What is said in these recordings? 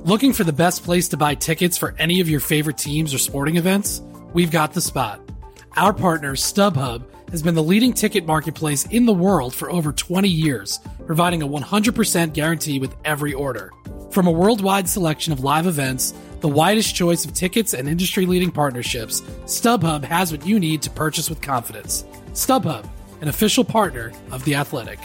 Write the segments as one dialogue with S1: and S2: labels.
S1: Looking for the best place to buy tickets for any of your favorite teams or sporting events? We've got the spot. Our partner, StubHub, has been the leading ticket marketplace in the world for over 20 years, providing a 100% guarantee with every order. From a worldwide selection of live events, the widest choice of tickets and industry-leading partnerships, StubHub has what you need to purchase with confidence. StubHub, an official partner of The Athletic.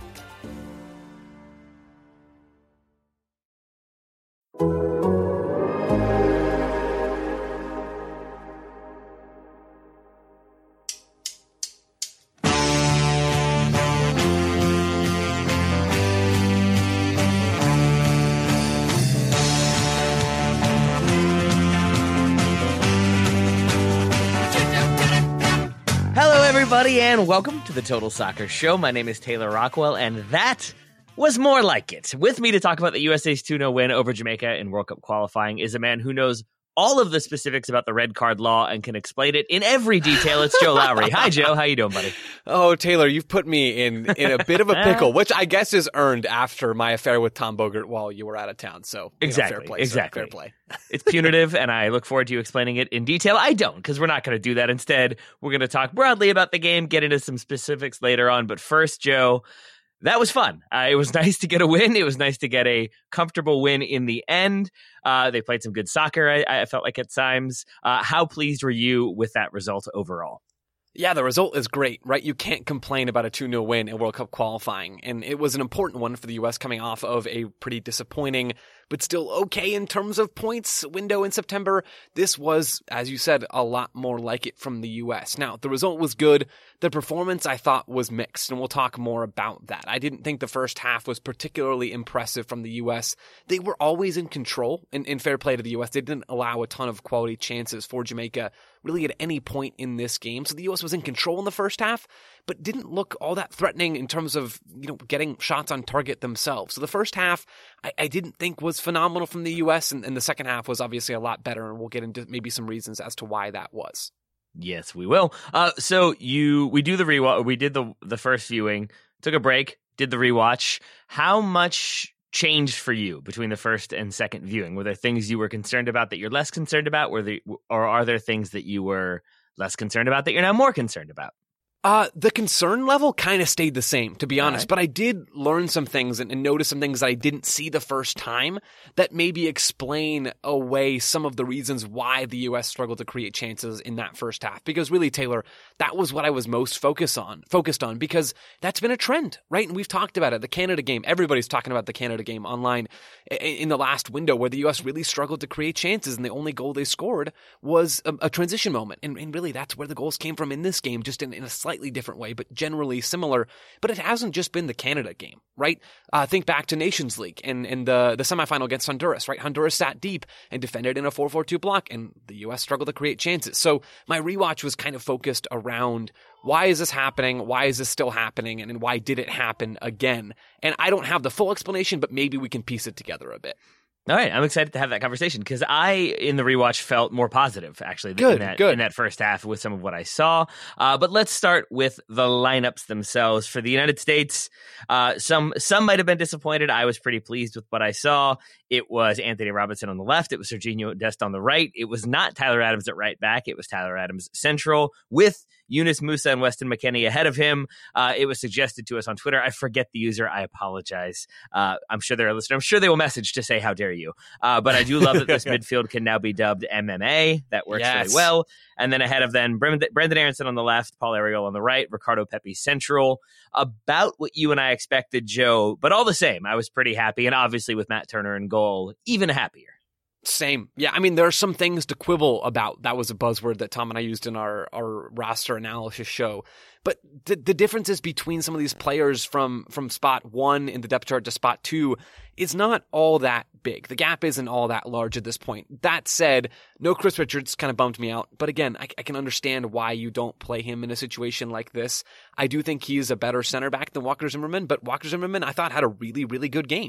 S2: And welcome to the Total Soccer Show. My name is Taylor Rockwell, and that was more like it. With me to talk about the USA's 2-0 win over Jamaica in World Cup qualifying is a man who knows all of the specifics about the red card law and can explain it in every detail. It's Joe Lowry. Hi, Joe. How you doing, buddy?
S3: Oh, Taylor, you've put me in a bit of a pickle, which I guess is earned after my affair with Tom Bogert while you were out of town. So
S2: exactly,
S3: fair play,
S2: exactly.
S3: Fair play.
S2: It's punitive, and I look forward to you explaining it in detail. I don't, because we're not going to do that. Instead, we're going to talk broadly about the game, get into some specifics later on. But first, Joe, that was fun. It was nice to get a win. It was nice to get a comfortable win in the end. They played some good soccer, I felt like at times. How pleased were you with that result overall?
S3: Yeah, the result is great, right? You can't complain about a 2-0 win in World Cup qualifying. And it was an important one for the U.S. coming off of a pretty disappointing, but still okay in terms of points window in September. This was, as you said, a lot more like it from the U.S. Now, the result was good. The performance, I thought, was mixed, and we'll talk more about that. I didn't think the first half was particularly impressive from the U.S. They were always in control, in fair play to the U.S. They didn't allow a ton of quality chances for Jamaica really at any point in this game. So the U.S. was in control in the first half, but didn't look all that threatening in terms of, getting shots on target themselves. So the first half, I didn't think was phenomenal from the U.S., and the second half was obviously a lot better, and we'll get into maybe some reasons as to why that was.
S2: Yes, we will. So we do the rewatch. We did the first viewing, took a break, did the rewatch. How much changed for you between the first and second viewing? Were there things you were concerned about that you're less concerned about? Or are there things that you were less concerned about that you're now more concerned about?
S3: The concern level kind of stayed the same, to be honest, but I did learn some things and notice some things that I didn't see the first time that maybe explain away some of the reasons why the U.S. struggled to create chances in that first half. Because really, Taylor, that was what I was most focused on, because that's been a trend, right? And we've talked about it. The Canada game, everybody's talking about the Canada game online in the last window where the U.S. really struggled to create chances, and the only goal they scored was a transition moment. And really, that's where the goals came from in this game, just in a slightly different way, but generally similar. But it hasn't just been the Canada game, right? Think back to Nations League and the semifinal against Honduras, right? Honduras sat deep and defended in a 4-4-2 block, and the U.S. struggled to create chances. So my rewatch was kind of focused around why is this happening? Why is this still happening? And why did it happen again? And I don't have the full explanation, but maybe we can piece it together a bit.
S2: All right, I'm excited to have that conversation because I, in the rewatch, felt more positive, actually, in that first half with some of what I saw. But let's start with the lineups themselves. For the United States, some might have been disappointed. I was pretty pleased with what I saw. It was Anthony Robinson on the left. It was Serginho Dest on the right. It was not Tyler Adams at right back. It was Tyler Adams central with Yunus Musa and Weston McKennie ahead of him. It was suggested to us on Twitter. I forget the user. I apologize. I'm sure they're listening. I'm sure they will message to say, how dare you? But I do love that this midfield can now be dubbed MMA. That works really well. And then ahead of them, Brendan Aronson on the left, Paul Arriola on the right, Ricardo Pepi central. About what you and I expected, Joe. But all the same, I was pretty happy. And obviously with Matt Turner in goal, even happier.
S3: Same. Yeah, I mean, there are some things to quibble about. That was a buzzword that Tom and I used in our roster analysis show. But the differences between some of these players from spot 1 in the depth chart to spot 2 is not all that big. The gap isn't all that large at this point. That said, no Chris Richards kind of bummed me out. But again, I can understand why you don't play him in a situation like this. I do think he's a better center back than Walker Zimmerman, but Walker Zimmerman I thought had a really, really good game.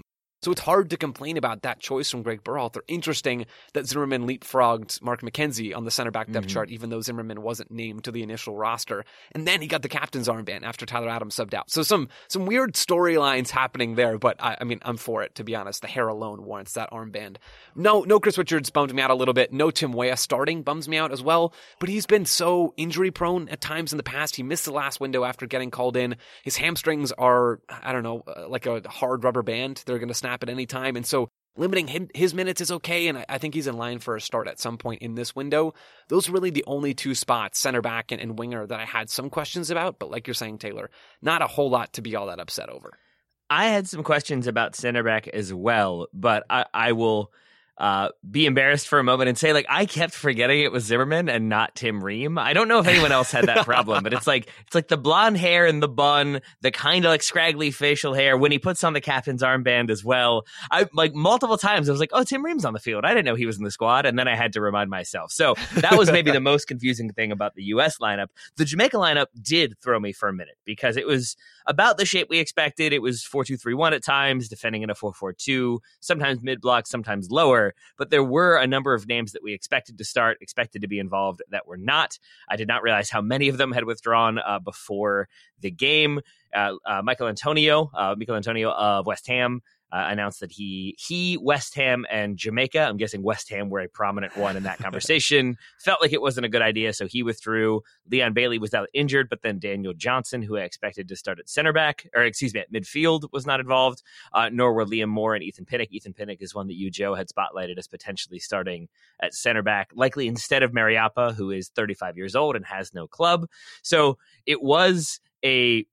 S3: So it's hard to complain about that choice from Greg Berhalter. Interesting that Zimmerman leapfrogged Mark McKenzie on the center back depth chart, even though Zimmerman wasn't named to the initial roster. And then he got the captain's armband after Tyler Adams subbed out. So some weird storylines happening there, but I mean, I'm for it, to be honest. The hair alone warrants that armband. No Chris Richards bummed me out a little bit. No Tim Weah starting bums me out as well, but he's been so injury prone at times in the past. He missed the last window after getting called in. His hamstrings are, I don't know, like a hard rubber band. They're going to snap at any time. And so limiting his minutes is okay, and I think he's in line for a start at some point in this window. Those are really the only two spots, center back and winger, that I had some questions about. But like you're saying, Taylor, not a whole lot to be all that upset over.
S2: I had some questions about center back as well, but I will be embarrassed for a moment and say, like, I kept forgetting it was Zimmerman and not Tim Ream. I don't know if anyone else had that problem, but it's like the blonde hair and the bun, the kind of like scraggly facial hair when he puts on the captain's armband as well. I like multiple times I was like, oh, Tim Ream's on the field. I didn't know he was in the squad. And then I had to remind myself. So that was maybe the most confusing thing about the US lineup. The Jamaica lineup did throw me for a minute because it was about the shape we expected. It was 4-2-3-1 at times, defending in a 4-4-2, sometimes mid-block, sometimes lower. But there were a number of names that we expected to start, expected to be involved, that were not. I did not realize how many of them had withdrawn before the game. Michael Antonio of West Ham announced that he, West Ham, and Jamaica, I'm guessing West Ham were a prominent one in that conversation, felt like it wasn't a good idea, so he withdrew. Leon Bailey was out injured, but then Daniel Johnson, who I expected to start at at midfield, was not involved, nor were Liam Moore and Ethan Pinnock. Ethan Pinnock is one that you, Joe, had spotlighted as potentially starting at center back, likely instead of Mariappa, who is 35 years old and has no club. So it was a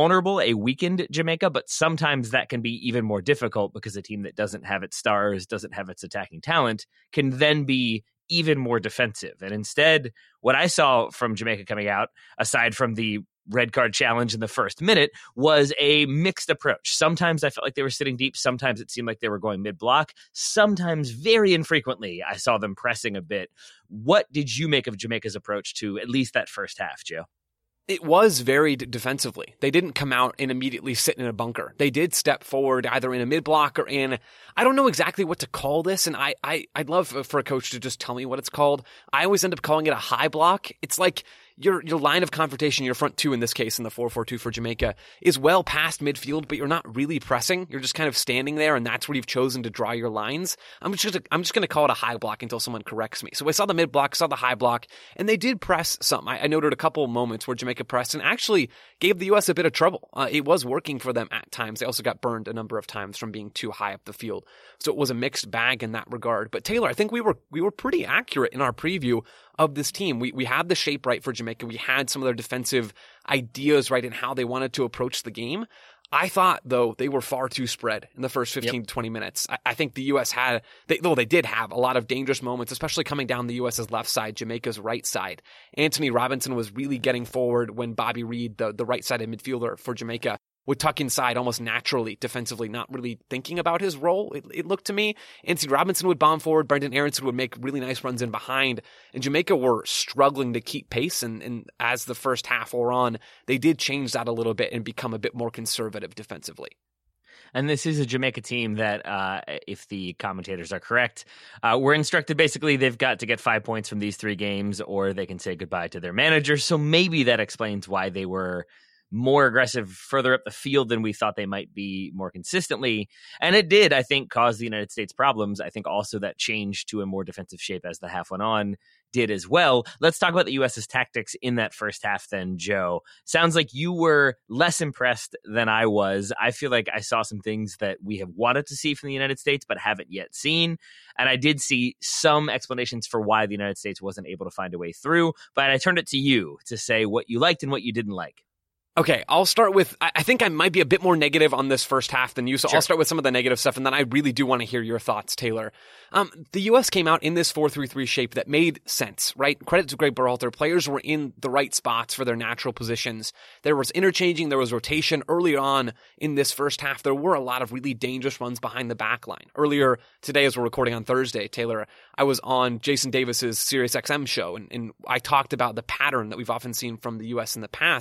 S2: weakened Jamaica, but sometimes that can be even more difficult because a team that doesn't have its stars, doesn't have its attacking talent, can then be even more defensive. And instead, what I saw from Jamaica coming out, aside from the red card challenge in the first minute, was a mixed approach. Sometimes I felt like they were sitting deep. Sometimes it seemed like they were going mid-block. Sometimes, very infrequently, I saw them pressing a bit. What did you make of Jamaica's approach to at least that first half, Joe?
S3: It was very defensively. They didn't come out and immediately sit in a bunker. They did step forward either in a mid-block or in, I don't know exactly what to call this, and I'd love for a coach to just tell me what it's called. I always end up calling it a high block. It's like your line of confrontation, your front two in this case, in the 4-4-2 for Jamaica, is well past midfield, but you're not really pressing. You're just kind of standing there, and that's where you've chosen to draw your lines. I'm just going to call it a high block until someone corrects me. So I saw the mid block, saw the high block, and they did press some. I noted a couple of moments where Jamaica pressed and actually gave the U.S. a bit of trouble. It was working for them at times. They also got burned a number of times from being too high up the field. So it was a mixed bag in that regard. But Taylor, I think we were pretty accurate in our preview of this team. We had the shape right for Jamaica. We had some of their defensive ideas right in how they wanted to approach the game. I thought, though, they were far too spread in the first 15 to 20 minutes. I think the U.S. they did have a lot of dangerous moments, especially coming down the U.S.'s left side, Jamaica's right side. Anthony Robinson was really getting forward when Bobby Reed, the right-sided midfielder for Jamaica, would tuck inside almost naturally, defensively, not really thinking about his role, it looked to me. Anthony Robinson would bomb forward, Brendan Aronson would make really nice runs in behind, and Jamaica were struggling to keep pace, and as the first half wore on, they did change that a little bit and become a bit more conservative defensively.
S2: And this is a Jamaica team that, if the commentators are correct, we're instructed basically they've got to get 5 points from these 3 games or they can say goodbye to their manager. So maybe that explains why they were more aggressive further up the field than we thought they might be more consistently. And it did, I think, cause the United States problems. I think also that change to a more defensive shape as the half went on did as well. Let's talk about the U.S.'s tactics in that first half then, Joe. Sounds like you were less impressed than I was. I feel like I saw some things that we have wanted to see from the United States but haven't yet seen. And I did see some explanations for why the United States wasn't able to find a way through. But I turned it to you to say what you liked and what you didn't like.
S3: Okay, I'll start with, I think I might be a bit more negative on this first half than you, so sure. I'll start with some of the negative stuff, and then I really do want to hear your thoughts, Taylor. The U.S. came out in this 4-3-3 shape that made sense, right? Credit to Greg Berhalter. Players were in the right spots for their natural positions. There was interchanging, there was rotation. Early on in this first half, there were a lot of really dangerous runs behind the back line. Earlier today, as we're recording on Thursday, Taylor, I was on Jason Davis's SiriusXM show, and I talked about the pattern that we've often seen from the U.S. in the past,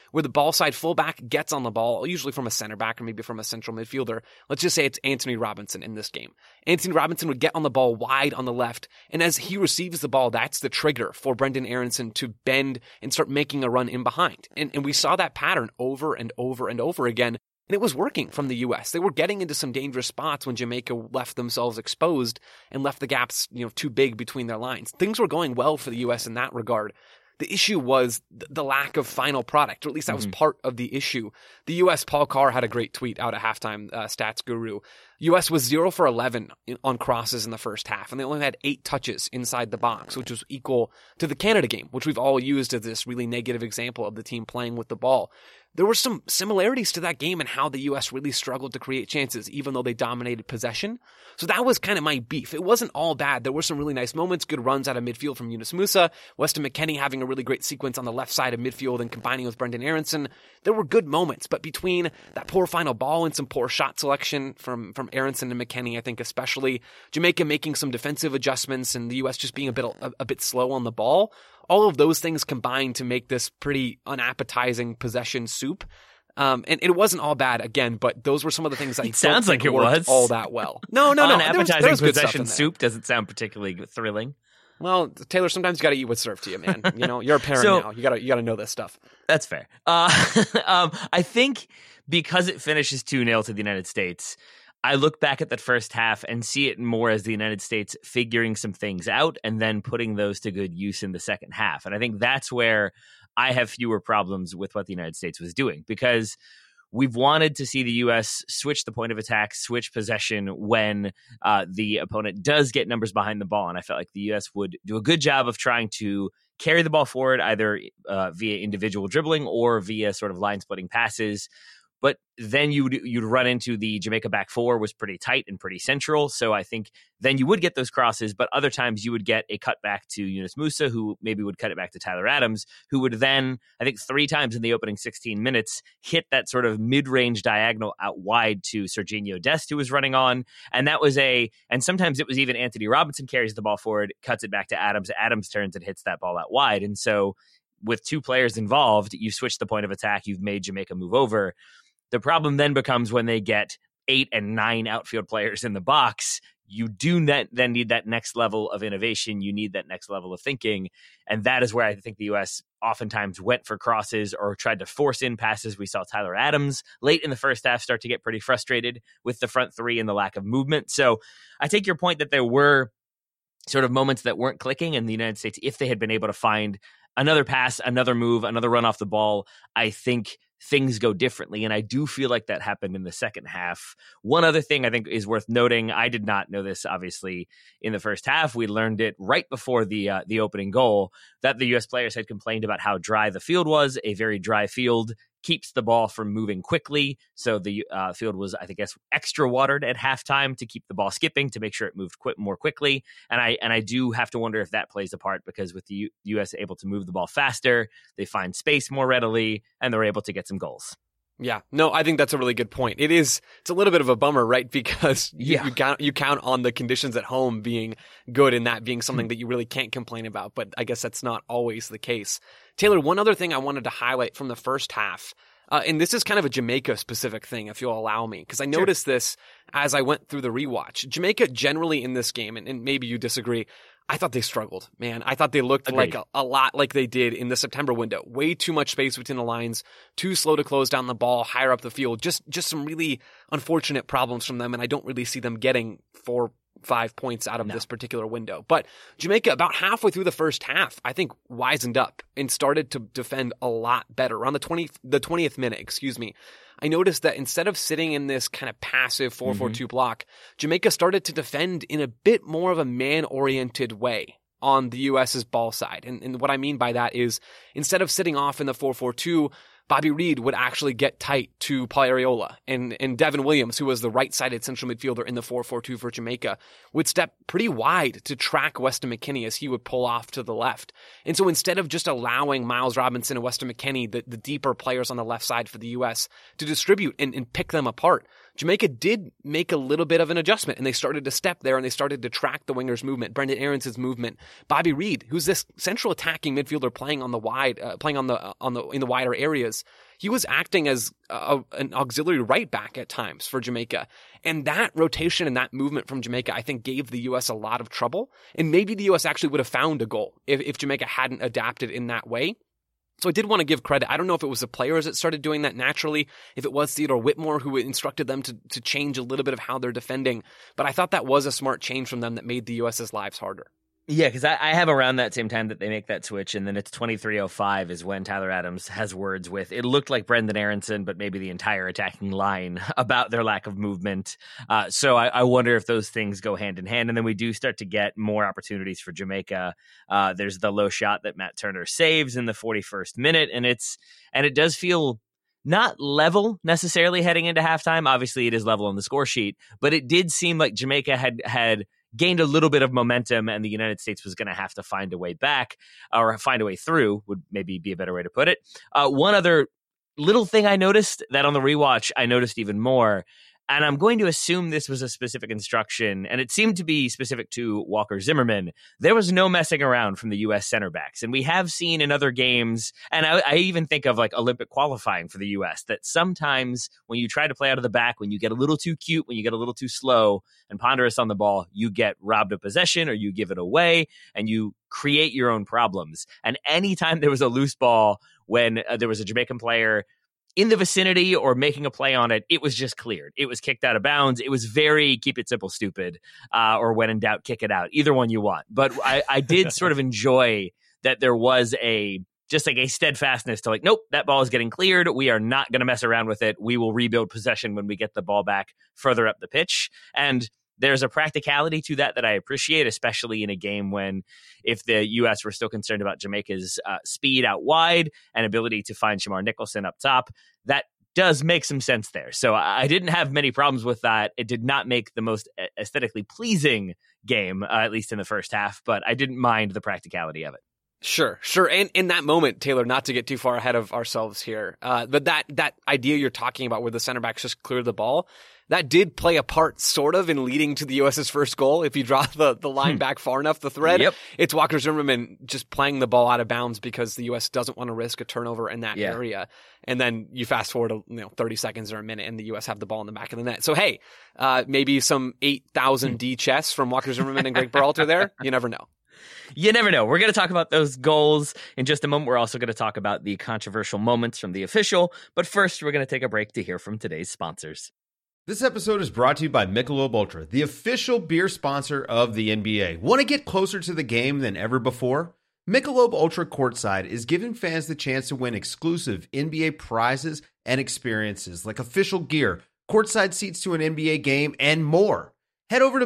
S3: where the ball side fullback gets on the ball, usually from a center back or maybe from a central midfielder. Let's just say it's Anthony Robinson in this game. Anthony Robinson would get on the ball wide on the left, and as he receives the ball, that's the trigger for Brenden Aaronson to bend and start making a run in behind. And we saw that pattern over and over and over again. And it was working from the U.S. They were getting into some dangerous spots when Jamaica left themselves exposed and left the gaps, too big between their lines. Things were going well for the U.S. in that regard. The issue was the lack of final product, or at least that was part of the issue. The U.S., Paul Carr had a great tweet out at halftime, stats guru. U.S. was 0 for 11 on crosses in the first half, and they only had 8 touches inside the box, which was equal to the Canada game, which we've all used as this really negative example of the team playing with the ball. There were some similarities to that game and how the U.S. really struggled to create chances, even though they dominated possession. So that was kind of my beef. It wasn't all bad. There were some really nice moments, good runs out of midfield from Yunus Musah, Weston McKennie having a really great sequence on the left side of midfield and combining with Brenden Aaronson. There were good moments, but between that poor final ball and some poor shot selection from Aaronson and McKennie, I think especially, Jamaica making some defensive adjustments and the U.S. just being a bit slow on the ball, all of those things combined to make this pretty unappetizing possession soup. And it wasn't all bad again, but those were some of the things that
S2: sounds like it was
S3: all that well. No.
S2: Unappetizing there was possession soup doesn't sound particularly thrilling.
S3: Well, Taylor, sometimes you got to eat what's served to you, man. You're a parent now. You got to know this stuff.
S2: That's fair. I think because it finishes 2-0 to the United States, I look back at that first half and see it more as the United States figuring some things out and then putting those to good use in the second half. And I think that's where I have fewer problems with what the United States was doing, because we've wanted to see the U.S. switch the point of attack, switch possession when the opponent does get numbers behind the ball. And I felt like the U.S. would do a good job of trying to carry the ball forward, either via individual dribbling or via sort of line-splitting passes. But then you'd run into the Jamaica back four was pretty tight and pretty central. So I think then you would get those crosses, but other times you would get a cut back to Yunus Musah, who maybe would cut it back to Tyler Adams, who would then, I think 3 times in the opening 16 minutes, hit that sort of mid-range diagonal out wide to Serginho Dest, who was running on. And that was and sometimes it was even Anthony Robinson carries the ball forward, cuts it back to Adams. Adams turns and hits that ball out wide. And so with 2 players involved, you switch the point of attack, you've made Jamaica move over. The problem then becomes when they get 8 and 9 outfield players in the box, you do then need that next level of innovation. You need that next level of thinking. And that is where I think the U.S. oftentimes went for crosses or tried to force in passes. We saw Tyler Adams late in the first half start to get pretty frustrated with the front 3 and the lack of movement. So I take your point that there were sort of moments that weren't clicking in the United States. If they had been able to find another pass, another move, another run off the ball, I think things go differently. And I do feel like that happened in the second half. One other thing I think is worth noting, I did not know this, obviously, in the first half. We learned it right before the opening goal, that the U.S. players had complained about how dry the field was. A very dry field keeps the ball from moving quickly. So the field was, I think, extra watered at halftime to keep the ball skipping, to make sure it moved more quickly. And I do have to wonder if that plays a part, because with the U.S. able to move the ball faster, they find space more readily, and they're able to get some goals.
S3: Yeah, no, I think that's a really good point. It's a little bit of a bummer, right? Because you count on the conditions at home being good and that being something that you really can't complain about. But I guess that's not always the case. Taylor, one other thing I wanted to highlight from the first half, and this is kind of a Jamaica-specific thing, if you'll allow me, because I noticed this as I went through the rewatch. Jamaica generally in this game, and maybe you disagree, I thought they struggled, man. I thought they looked like a lot like they did in the September window. Way too much space between the lines, too slow to close down the ball, higher up the field. Just some really unfortunate problems from them, and I don't really see them getting 4-5 points out of this particular window. But Jamaica, about halfway through the first half, I think wisened up and started to defend a lot better. Around the 20th minute, I noticed that instead of sitting in this kind of passive 4-4-2 block, Jamaica started to defend in a bit more of a man-oriented way on the U.S.'s ball side. And what I mean by that is, instead of sitting off in the 4-4-2, Bobby Reid would actually get tight to Paul Arriola, and Devin Williams, who was the right-sided central midfielder in the 4-4-2 for Jamaica, would step pretty wide to track Weston McKennie as he would pull off to the left. And so instead of just allowing Miles Robinson and Weston McKennie, the deeper players on the left side for the U.S., to distribute and pick them apart, Jamaica did make a little bit of an adjustment, and they started to step there, and they started to track the winger's movement, Brenden Aaronson's movement, Bobby Reid, who's this central attacking midfielder playing on the wide, in the wider areas. was, he was acting as an auxiliary right back at times for Jamaica. And that rotation and that movement from Jamaica, I think, gave the U.S. a lot of trouble. And maybe the U.S. actually would have found a goal if Jamaica hadn't adapted in that way. So I did want to give credit. I don't know if it was the players that started doing that naturally, if it was Theodore Whitmore who instructed them to change a little bit of how they're defending. But I thought that was a smart change from them that made the U.S.'s lives harder.
S2: Yeah, because I have around that same time that they make that switch, and then it's 23:05 is when Tyler Adams has words with, it looked like Brenden Aaronson, but maybe the entire attacking line about their lack of movement. So I wonder if those things go hand in hand, and then we do start to get more opportunities for Jamaica. There's the low shot that Matt Turner saves in the 41st minute, and it does feel not level necessarily heading into halftime. Obviously, it is level on the score sheet, but it did seem like Jamaica had gained a little bit of momentum, and the United States was going to have to find a way back, or find a way through, would maybe be a better way to put it. One other little thing I noticed that on the rewatch, I noticed even more, and I'm going to assume this was a specific instruction, and it seemed to be specific to Walker Zimmerman. There was no messing around from the U.S. center backs, and we have seen in other games, and I even think of like Olympic qualifying for the U.S., that sometimes when you try to play out of the back, when you get a little too cute, when you get a little too slow and ponderous on the ball, you get robbed of possession or you give it away, and you create your own problems. And anytime there was a loose ball, when there was a Jamaican player in the vicinity or making a play on it, it was just cleared. It was kicked out of bounds. It was very keep it simple, stupid, or when in doubt, kick it out. Either one you want. But I did sort of enjoy that there was just like a steadfastness to like, nope, that ball is getting cleared. We are not going to mess around with it. We will rebuild possession when we get the ball back further up the pitch. And there's a practicality to that I appreciate, especially in a game when, if the U.S. were still concerned about Jamaica's speed out wide and ability to find Shamar Nicholson up top, that does make some sense there. So I didn't have many problems with that. It did not make the most aesthetically pleasing game, at least in the first half, but I didn't mind the practicality of it.
S3: Sure. And in that moment, Taylor, not to get too far ahead of ourselves here, but that idea you're talking about where the center backs just clear the ball, that did play a part sort of in leading to the U.S.'s first goal. If you draw the line back far enough, the thread, It's Walker Zimmerman just playing the ball out of bounds because the U.S. doesn't want to risk a turnover in that area. And then you fast forward 30 seconds or a minute and the U.S. have the ball in the back of the net. So, hey, maybe some 8,000 D chess from Walker Zimmerman and Greg Berhalter there. You never know.
S2: You never know. We're going to talk about those goals in just a moment. We're also going to talk about the controversial moments from the official. But first, we're going to take a break to hear from today's sponsors.
S4: This episode is brought to you by Michelob Ultra, the official beer sponsor of the NBA. Want to get closer to the game than ever before? Michelob Ultra Courtside is giving fans the chance to win exclusive NBA prizes and experiences like official gear, courtside seats to an NBA game, and more. Head over to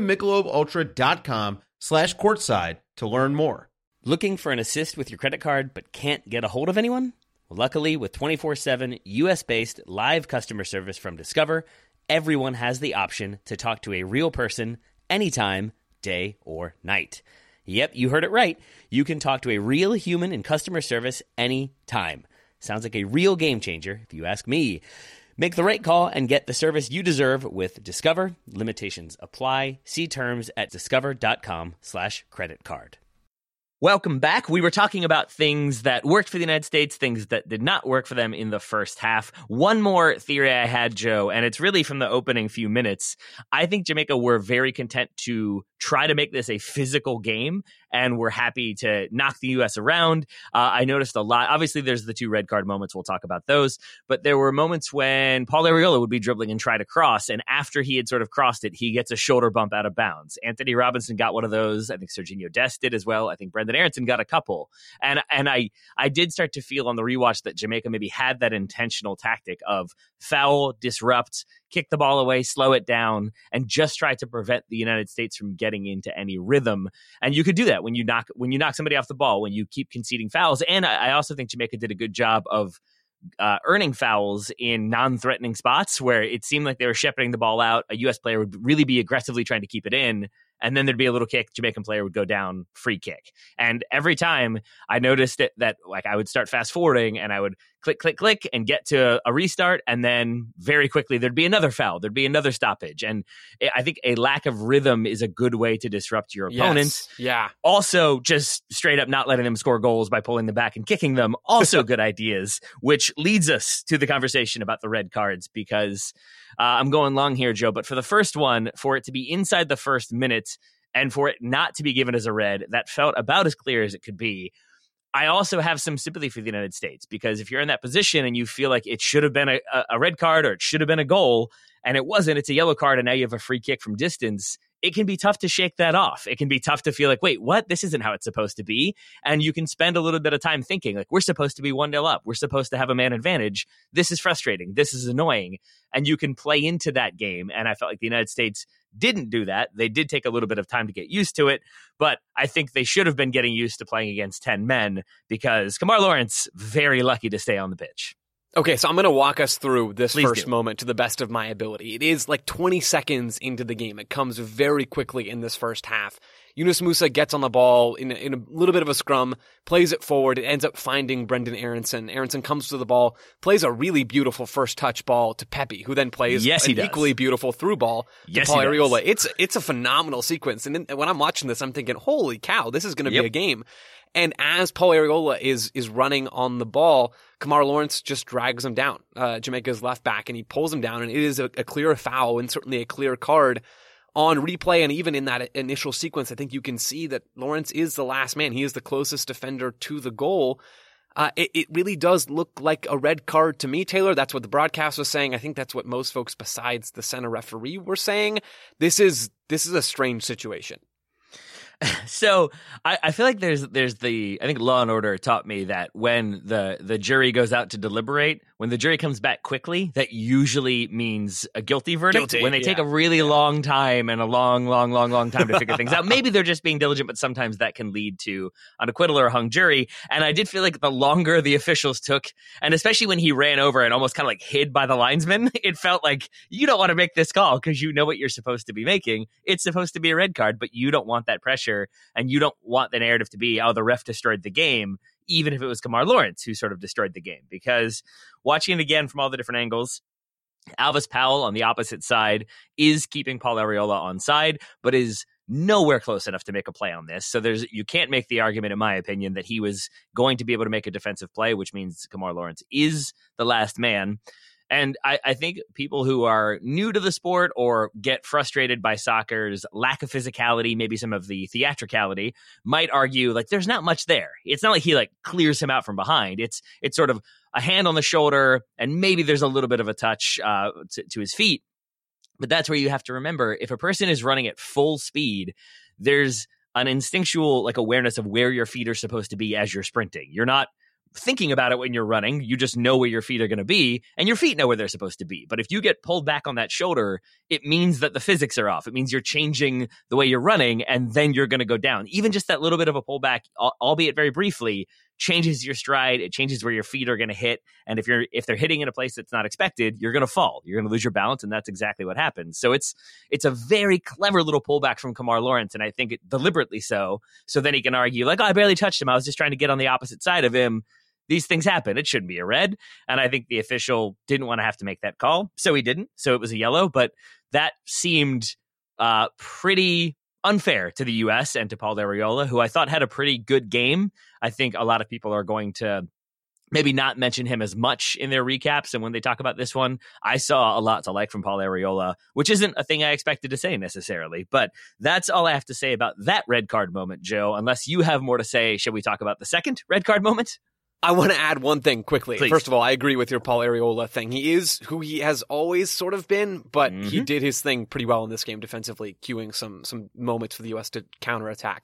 S4: MichelobUltra.com/courtside to learn more.
S2: Looking for an assist with your credit card but can't get a hold of anyone? Well, luckily, with 24/7 US-based live customer service from Discover, everyone has the option to talk to a real person anytime, day or night. Yep, you heard it right. You can talk to a real human in customer service anytime. Sounds like a real game changer, if you ask me. Make the right call and get the service you deserve with Discover. Limitations apply. See terms at discover.com/creditcard. Welcome back. We were talking about things that worked for the United States, things that did not work for them in the first half. One more theory I had, Joe, and it's really from the opening few minutes. I think Jamaica were very content to try to make this a physical game, and we're happy to knock the U.S. around. I noticed a lot. Obviously, there's the two red card moments. We'll talk about those. But there were moments when Paul Arriola would be dribbling and try to cross, and after he had sort of crossed it, he gets a shoulder bump out of bounds. Anthony Robinson got one of those. I think Serginho Dest did as well. I think Brenden Aaronson got a couple. And I did start to feel on the rewatch that Jamaica maybe had that intentional tactic of foul, disrupt, kick the ball away, slow it down, and just try to prevent the United States from getting into any rhythm. And you could do that when you knock somebody off the ball, when you keep conceding fouls. And I also think Jamaica did a good job of earning fouls in non-threatening spots where it seemed like they were shepherding the ball out. A U.S. player would really be aggressively trying to keep it in, and then there'd be a little kick, Jamaican player would go down, free kick. And every time I noticed that like I would start fast forwarding and I would click and get to a restart, and then very quickly there'd be another foul, there'd be another stoppage. And I think a lack of rhythm is a good way to disrupt your opponents.
S3: Yeah.
S2: Also, just straight up not letting them score goals by pulling them back and kicking them, also good ideas, which leads us to the conversation about the red cards, because I'm going long here, Joe, but for the first one, for it to be inside the first minute and for it not to be given as a red, that felt about as clear as it could be. I also have some sympathy for the United States, because if you're in that position and you feel like it should have been a red card or it should have been a goal and it wasn't, it's a yellow card and now you have a free kick from distance, it can be tough to shake that off. It can be tough to feel like, wait, what? This isn't how it's supposed to be. And you can spend a little bit of time thinking, like, we're supposed to be 1-0 up. We're supposed to have a man advantage. This is frustrating. This is annoying. And you can play into that game. And I felt like the United States didn't do that. They did take a little bit of time to get used to it, but I think they should have been getting used to playing against 10 men, because Kemar Lawrence, very lucky to stay on the pitch.
S3: Okay, so I'm going to walk us through this first moment to the best of my ability. It is like 20 seconds into the game. It comes very quickly in this first half. Yunus Musah gets on the ball in a little bit of a scrum, plays it forward. It ends up finding Brenden Aaronson. Aaronson comes to the ball, plays a really beautiful first touch ball to Pepe, who then plays an equally beautiful through ball to Paul Arriola. It's a phenomenal sequence. And when I'm watching this, I'm thinking, holy cow, this is going to be a game. And as Paul Arriola is running on the ball, Kemar Lawrence just drags him down, Jamaica's left back, and he pulls him down. And it is a clear foul and certainly a clear card. On replay, and even in that initial sequence, I think you can see that Lawrence is the last man. He is the closest defender to the goal. It really does look like a red card to me, Taylor. That's what the broadcast was saying. I think that's what most folks besides the center referee were saying. This is a strange situation.
S2: So I feel like there's I think Law and Order taught me that when the jury goes out to deliberate, when the jury comes back quickly, that usually means a guilty verdict. When they take a really long time and a long time to figure things out, maybe they're just being diligent, but sometimes that can lead to an acquittal or a hung jury. And I did feel like the longer the officials took, and especially when he ran over and almost kind of like hid by the linesman, it felt like you don't want to make this call because you know what you're supposed to be making. It's supposed to be a red card, but you don't want that pressure. And you don't want the narrative to be, oh, the ref destroyed the game, even if it was Kemar Lawrence who sort of destroyed the game. Because watching it again from all the different angles, Alvis Powell on the opposite side is keeping Paul Arriola on side, but is nowhere close enough to make a play on this. So you can't make the argument, in my opinion, that he was going to be able to make a defensive play, which means Kemar Lawrence is the last man. And I think people who are new to the sport or get frustrated by soccer's lack of physicality, maybe some of the theatricality, might argue like there's not much there. It's not like he like clears him out from behind. It's sort of a hand on the shoulder, and maybe there's a little bit of a touch to his feet. But that's where you have to remember, if a person is running at full speed, there's an instinctual like awareness of where your feet are supposed to be as you're sprinting. You're not thinking about it when you're running. You just know where your feet are going to be, and your feet know where they're supposed to be. But if you get pulled back on that shoulder, it means that the physics are off. It means you're changing the way you're running, and then you're going to go down. Even just that little bit of a pullback, albeit very briefly, changes your stride. It changes where your feet are going to hit. And if they're hitting in a place that's not expected, you're going to fall. You're going to lose your balance, and that's exactly what happens. So it's a very clever little pullback from Kemar Lawrence, and I think deliberately so. So then he can argue, like, oh, I barely touched him. I was just trying to get on the opposite side of him. These things happen. It shouldn't be a red. And I think the official didn't want to have to make that call. So he didn't. So it was a yellow. But that seemed pretty unfair to the U.S. and to Paul Arriola, who I thought had a pretty good game. I think a lot of people are going to maybe not mention him as much in their recaps. And when they talk about this one, I saw a lot to like from Paul Arriola, which isn't a thing I expected to say necessarily. But that's all I have to say about that red card moment, Joe. Unless you have more to say, shall we talk about the second red card moment?
S3: I want to add one thing quickly.
S2: Please.
S3: First of all, I agree with your Paul Arriola thing. He is who he has always sort of been, but he did his thing pretty well in this game defensively, cueing some moments for the U.S. to counterattack.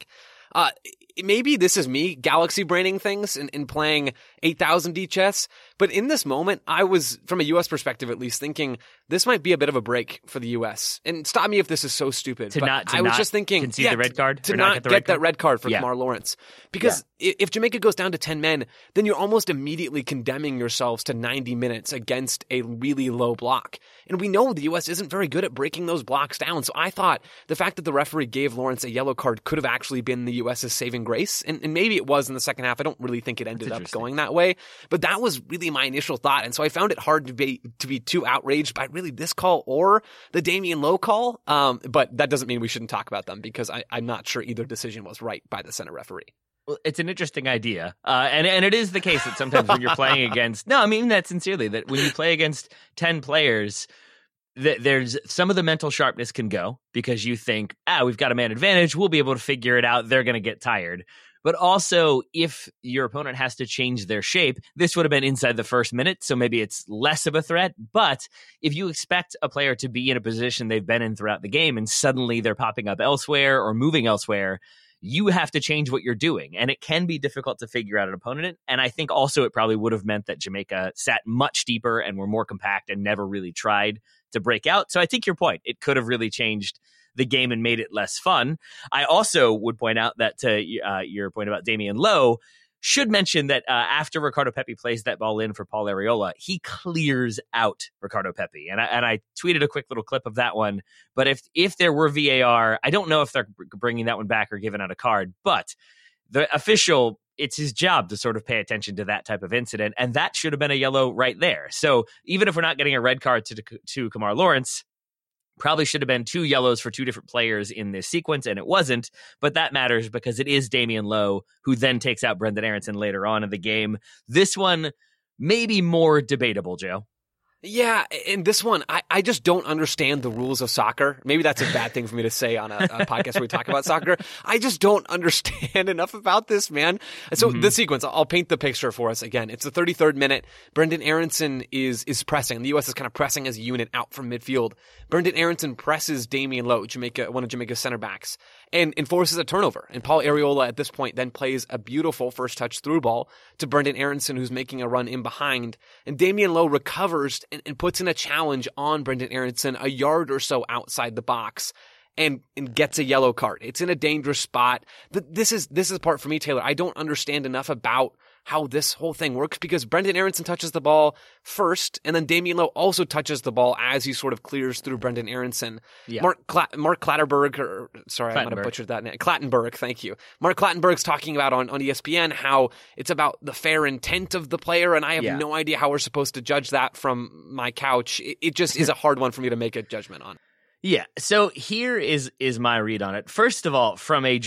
S3: Maybe this is me galaxy braining things and playing 8000D chess, but in this moment, I was, from a U.S. perspective at least, thinking this might be a bit of a break for the U.S. And stop me if this is so stupid.
S2: I was
S3: just thinking,
S2: concede the red card,
S3: to not get that red card for Kemar Lawrence. Because if Jamaica goes down to 10 men, then you're almost immediately condemning yourselves to 90 minutes against a really low block. And we know the U.S. isn't very good at breaking those blocks down. So I thought the fact that the referee gave Lawrence a yellow card could have actually been the U.S.'s saving grace. And maybe it was in the second half. I don't really think it ended up going that way. But that was really my initial thought. And so I found it hard to be too outraged by really this call or the Damian Lowe call. But that doesn't mean we shouldn't talk about them, because I'm not sure either decision was right by the center referee.
S2: Well, it's an interesting idea. And it is the case that sometimes when you're playing against, no, I mean that sincerely, that when you play against 10 players, there's some of the mental sharpness can go because you think, we've got a man advantage. We'll be able to figure it out. They're going to get tired. But also, if your opponent has to change their shape, this would have been inside the first minute, so maybe it's less of a threat. But if you expect a player to be in a position they've been in throughout the game and suddenly they're popping up elsewhere or moving elsewhere, you have to change what you're doing. And it can be difficult to figure out an opponent. And I think also it probably would have meant that Jamaica sat much deeper and were more compact and never really tried to break out. So I take your point. It could have really changed the game and made it less fun. I also would point out that your point about Damian Lowe, should mention that after Ricardo Pepi plays that ball in for Paul Arriola, he clears out Ricardo Pepi. And I tweeted a quick little clip of that one. But if there were VAR, I don't know if they're bringing that one back or giving out a card. But the official, it's his job to sort of pay attention to that type of incident. And that should have been a yellow right there. So even if we're not getting a red card to Kemar Lawrence, probably should have been 2 yellows for 2 different players in this sequence, and it wasn't. But that matters because it is Damian Lowe who then takes out Brendan Aronson later on in the game. This one may be more debatable, Joe.
S3: Yeah, and this one, I just don't understand the rules of soccer. Maybe that's a bad thing for me to say on a podcast where we talk about soccer. I just don't understand enough about this, man. So the sequence, I'll paint the picture for us again. It's the 33rd minute. Brendan Aronson is pressing. The U.S. is kind of pressing as a unit out from midfield. Brendan Aronson presses Damian Lowe, one of Jamaica's center backs, and forces a turnover. And Paul Arriola at this point then plays a beautiful first touch through ball to Brendan Aronson, who's making a run in behind. And Damian Lowe recovers and puts in a challenge on Brendan Aronson a yard or so outside the box and gets a yellow card. It's in a dangerous spot. This is the part for me, Taylor. I don't understand enough about how this whole thing works, because Brendan Aronson touches the ball first, and then Damian Lowe also touches the ball as he sort of clears through Brendan Aronson. Yeah. Mark Clattenburg, I might have butchered that name. Clattenburg, thank you. Mark Clattenburg's talking about on ESPN how it's about the fair intent of the player, and I have no idea how we're supposed to judge that from my couch. It just is a hard one for me to make a judgment on.
S2: Yeah, so here is my read on it. First of all, from a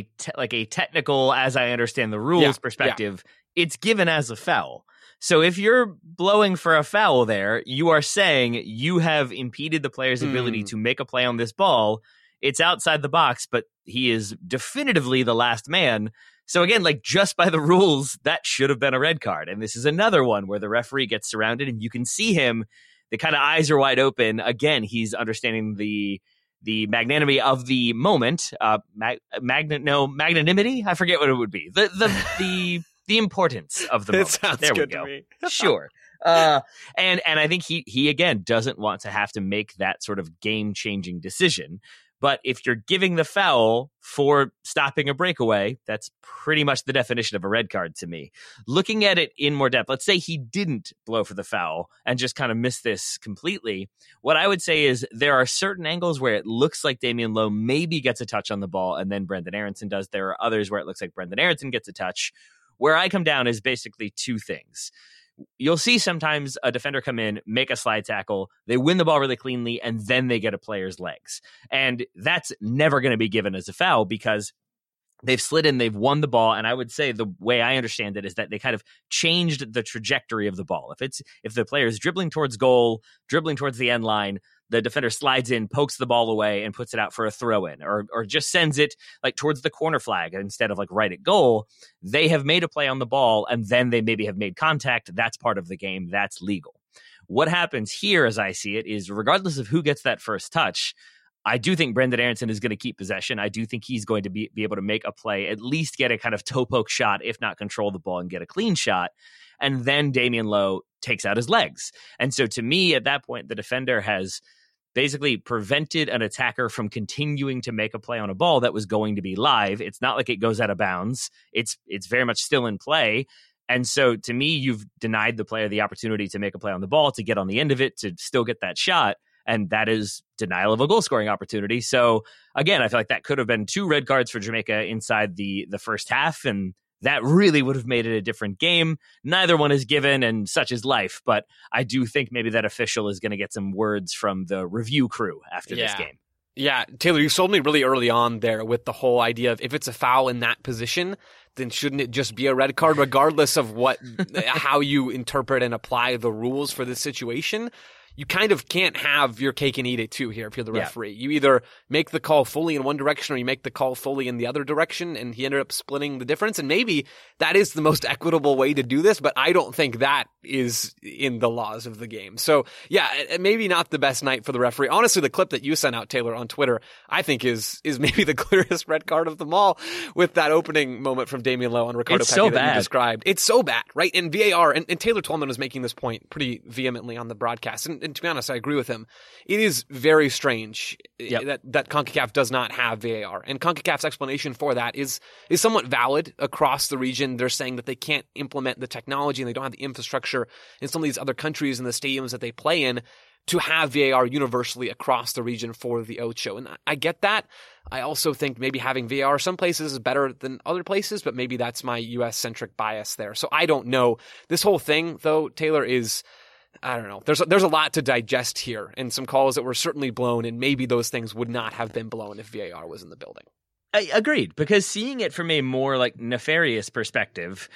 S2: technical, as I understand the rules perspective, it's given as a foul. So if you're blowing for a foul there, you are saying you have impeded the player's ability to make a play on this ball. It's outside the box, but he is definitively the last man. So again, just by the rules, that should have been a red card. And this is another one where the referee gets surrounded and you can see him. The kind of eyes are wide open. Again, he's understanding the magnanimity of the moment. Magnanimity? I forget what it would be. The importance of the moment.
S3: It sounds
S2: there
S3: good
S2: we go.
S3: To me.
S2: Sure. And I think he again doesn't want to have to make that sort of game-changing decision. But if you're giving the foul for stopping a breakaway, that's pretty much the definition of a red card to me. Looking at it in more depth, let's say he didn't blow for the foul and just kind of missed this completely. What I would say is there are certain angles where it looks like Damian Lowe maybe gets a touch on the ball and then Brendan Aronson does. There are others where it looks like Brendan Aronson gets a touch. Where I come down is basically 2 things. You'll see sometimes a defender come in, make a slide tackle, they win the ball really cleanly, and then they get a player's legs. And that's never going to be given as a foul because they've slid in, they've won the ball, and I would say the way I understand it is that they kind of changed the trajectory of the ball. If the player is dribbling towards goal, dribbling towards the end line, the defender slides in, pokes the ball away, and puts it out for a throw-in, or just sends it towards the corner flag instead of right at goal. They have made a play on the ball, and then they maybe have made contact. That's part of the game. That's legal. What happens here, as I see it, is regardless of who gets that first touch, I do think Brenden Aaronson is going to keep possession. I do think he's going to be able to make a play, at least get a kind of toe poke shot, if not control the ball and get a clean shot. And then Damian Lowe takes out his legs. And so to me, at that point, the defender has basically prevented an attacker from continuing to make a play on a ball that was going to be live. It's not like it goes out of bounds. It's very much still in play. And so to me, you've denied the player the opportunity to make a play on the ball, to get on the end of it, to still get that shot. And that is denial of a goal scoring opportunity. So again, I feel like that could have been 2 red cards for Jamaica inside the first half. And that really would have made it a different game. Neither one is given, and such is life. But I do think maybe that official is going to get some words from the review crew after this game.
S3: Yeah, Taylor, you sold me really early on there with the whole idea of if it's a foul in that position, then shouldn't it just be a red card regardless of how you interpret and apply the rules for this situation? You kind of can't have your cake and eat it too here if you're the referee. You either make the call fully in one direction or you make the call fully in the other direction, and he ended up splitting the difference. And maybe that is the most equitable way to do this, but I don't think that is in the laws of the game. So yeah, maybe not the best night for the referee. Honestly, the clip that you sent out, Taylor, on Twitter, I think is maybe the clearest red card of them all, with that opening moment from Damian Lowe on Ricardo Pepi that you described. It's so bad, right? And VAR, and Taylor Twellman was making this point pretty vehemently on the broadcast. And to be honest, I agree with him. It is very strange that CONCACAF does not have VAR. And CONCACAF's explanation for that is somewhat valid across the region. They're saying that they can't implement the technology and they don't have the infrastructure in some of these other countries and the stadiums that they play in to have VAR universally across the region for the Ocho. And I get that. I also think maybe having VAR some places is better than other places, but maybe that's my US-centric bias there. So I don't know. This whole thing, though, Taylor, is... I don't know. There's a lot to digest here, and some calls that were certainly blown, and maybe those things would not have been blown if VAR was in the building.
S2: I agreed, because seeing it from a more like nefarious perspective,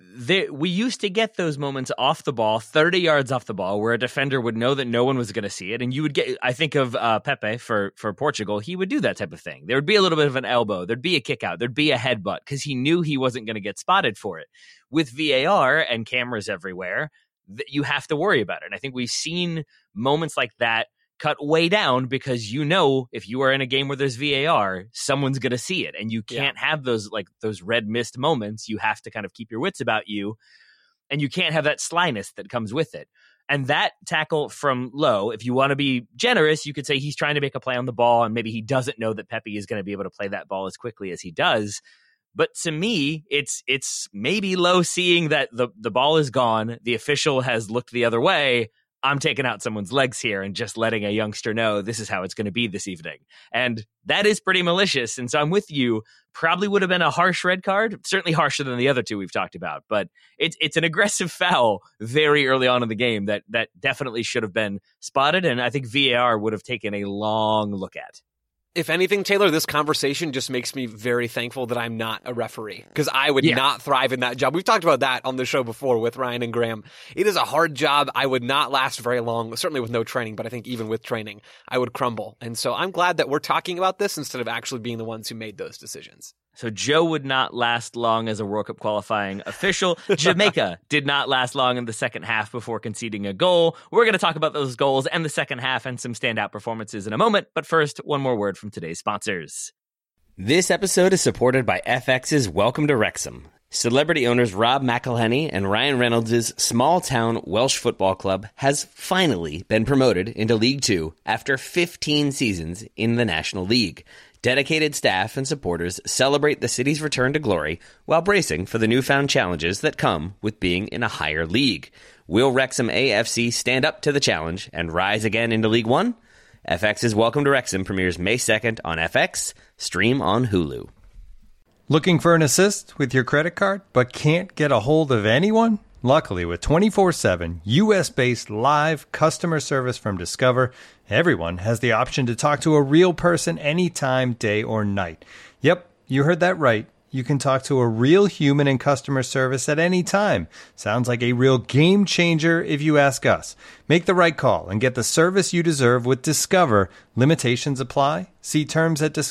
S2: we used to get those moments off the ball, 30 yards off the ball, where a defender would know that no one was going to see it, and you would get. I think of Pepe for Portugal. He would do that type of thing. There would be a little bit of an elbow, there'd be a kick out, there'd be a headbutt, because he knew he wasn't going to get spotted for it. With VAR and cameras everywhere, you have to worry about it. And I think we've seen moments like that cut way down, because if you are in a game where there's VAR, someone's going to see it, and you can't have those red missed moments. You have to kind of keep your wits about you, and you can't have that slyness that comes with it. And that tackle from Lowe, if you want to be generous, you could say he's trying to make a play on the ball, and maybe he doesn't know that Pepi is going to be able to play that ball as quickly as he does. But to me, it's maybe Lowe seeing that the ball is gone, the official has looked the other way, I'm taking out someone's legs here and just letting a youngster know this is how it's going to be this evening. And that is pretty malicious. And so I'm with you. Probably would have been a harsh red card, certainly harsher than the other two we've talked about. But it's an aggressive foul very early on in the game that definitely should have been spotted. And I think VAR would have taken a long look at.
S3: If anything, Taylor, this conversation just makes me very thankful that I'm not a referee, because I would not thrive in that job. We've talked about that on the show before with Ryan and Graham. It is a hard job. I would not last very long, certainly with no training, but I think even with training, I would crumble. And so I'm glad that we're talking about this instead of actually being the ones who made those decisions.
S2: So Joe would not last long as a World Cup qualifying official. Jamaica did not last long in the second half before conceding a goal. We're going to talk about those goals and the second half and some standout performances in a moment. But first, one more word from today's sponsors.
S5: This episode is supported by FX's Welcome to Wrexham. Celebrity owners Rob McElhenney and Ryan Reynolds' small-town Welsh football club has finally been promoted into League Two after 15 seasons in the National League. Dedicated staff and supporters celebrate the city's return to glory while bracing for the newfound challenges that come with being in a higher league. Will Wrexham AFC stand up to the challenge and rise again into League One? FX's Welcome to Wrexham premieres May 2nd on FX, stream on Hulu.
S6: Looking for an assist with your credit card but can't get a hold of anyone? Luckily, with 24/7 U.S.-based live customer service from Discover, everyone has the option to talk to a real person anytime, day or night. Yep, you heard that right. You can talk to a real human in customer service at any time. Sounds like a real game changer if you ask us. Make the right call and get the service you deserve with Discover. Limitations apply. See terms at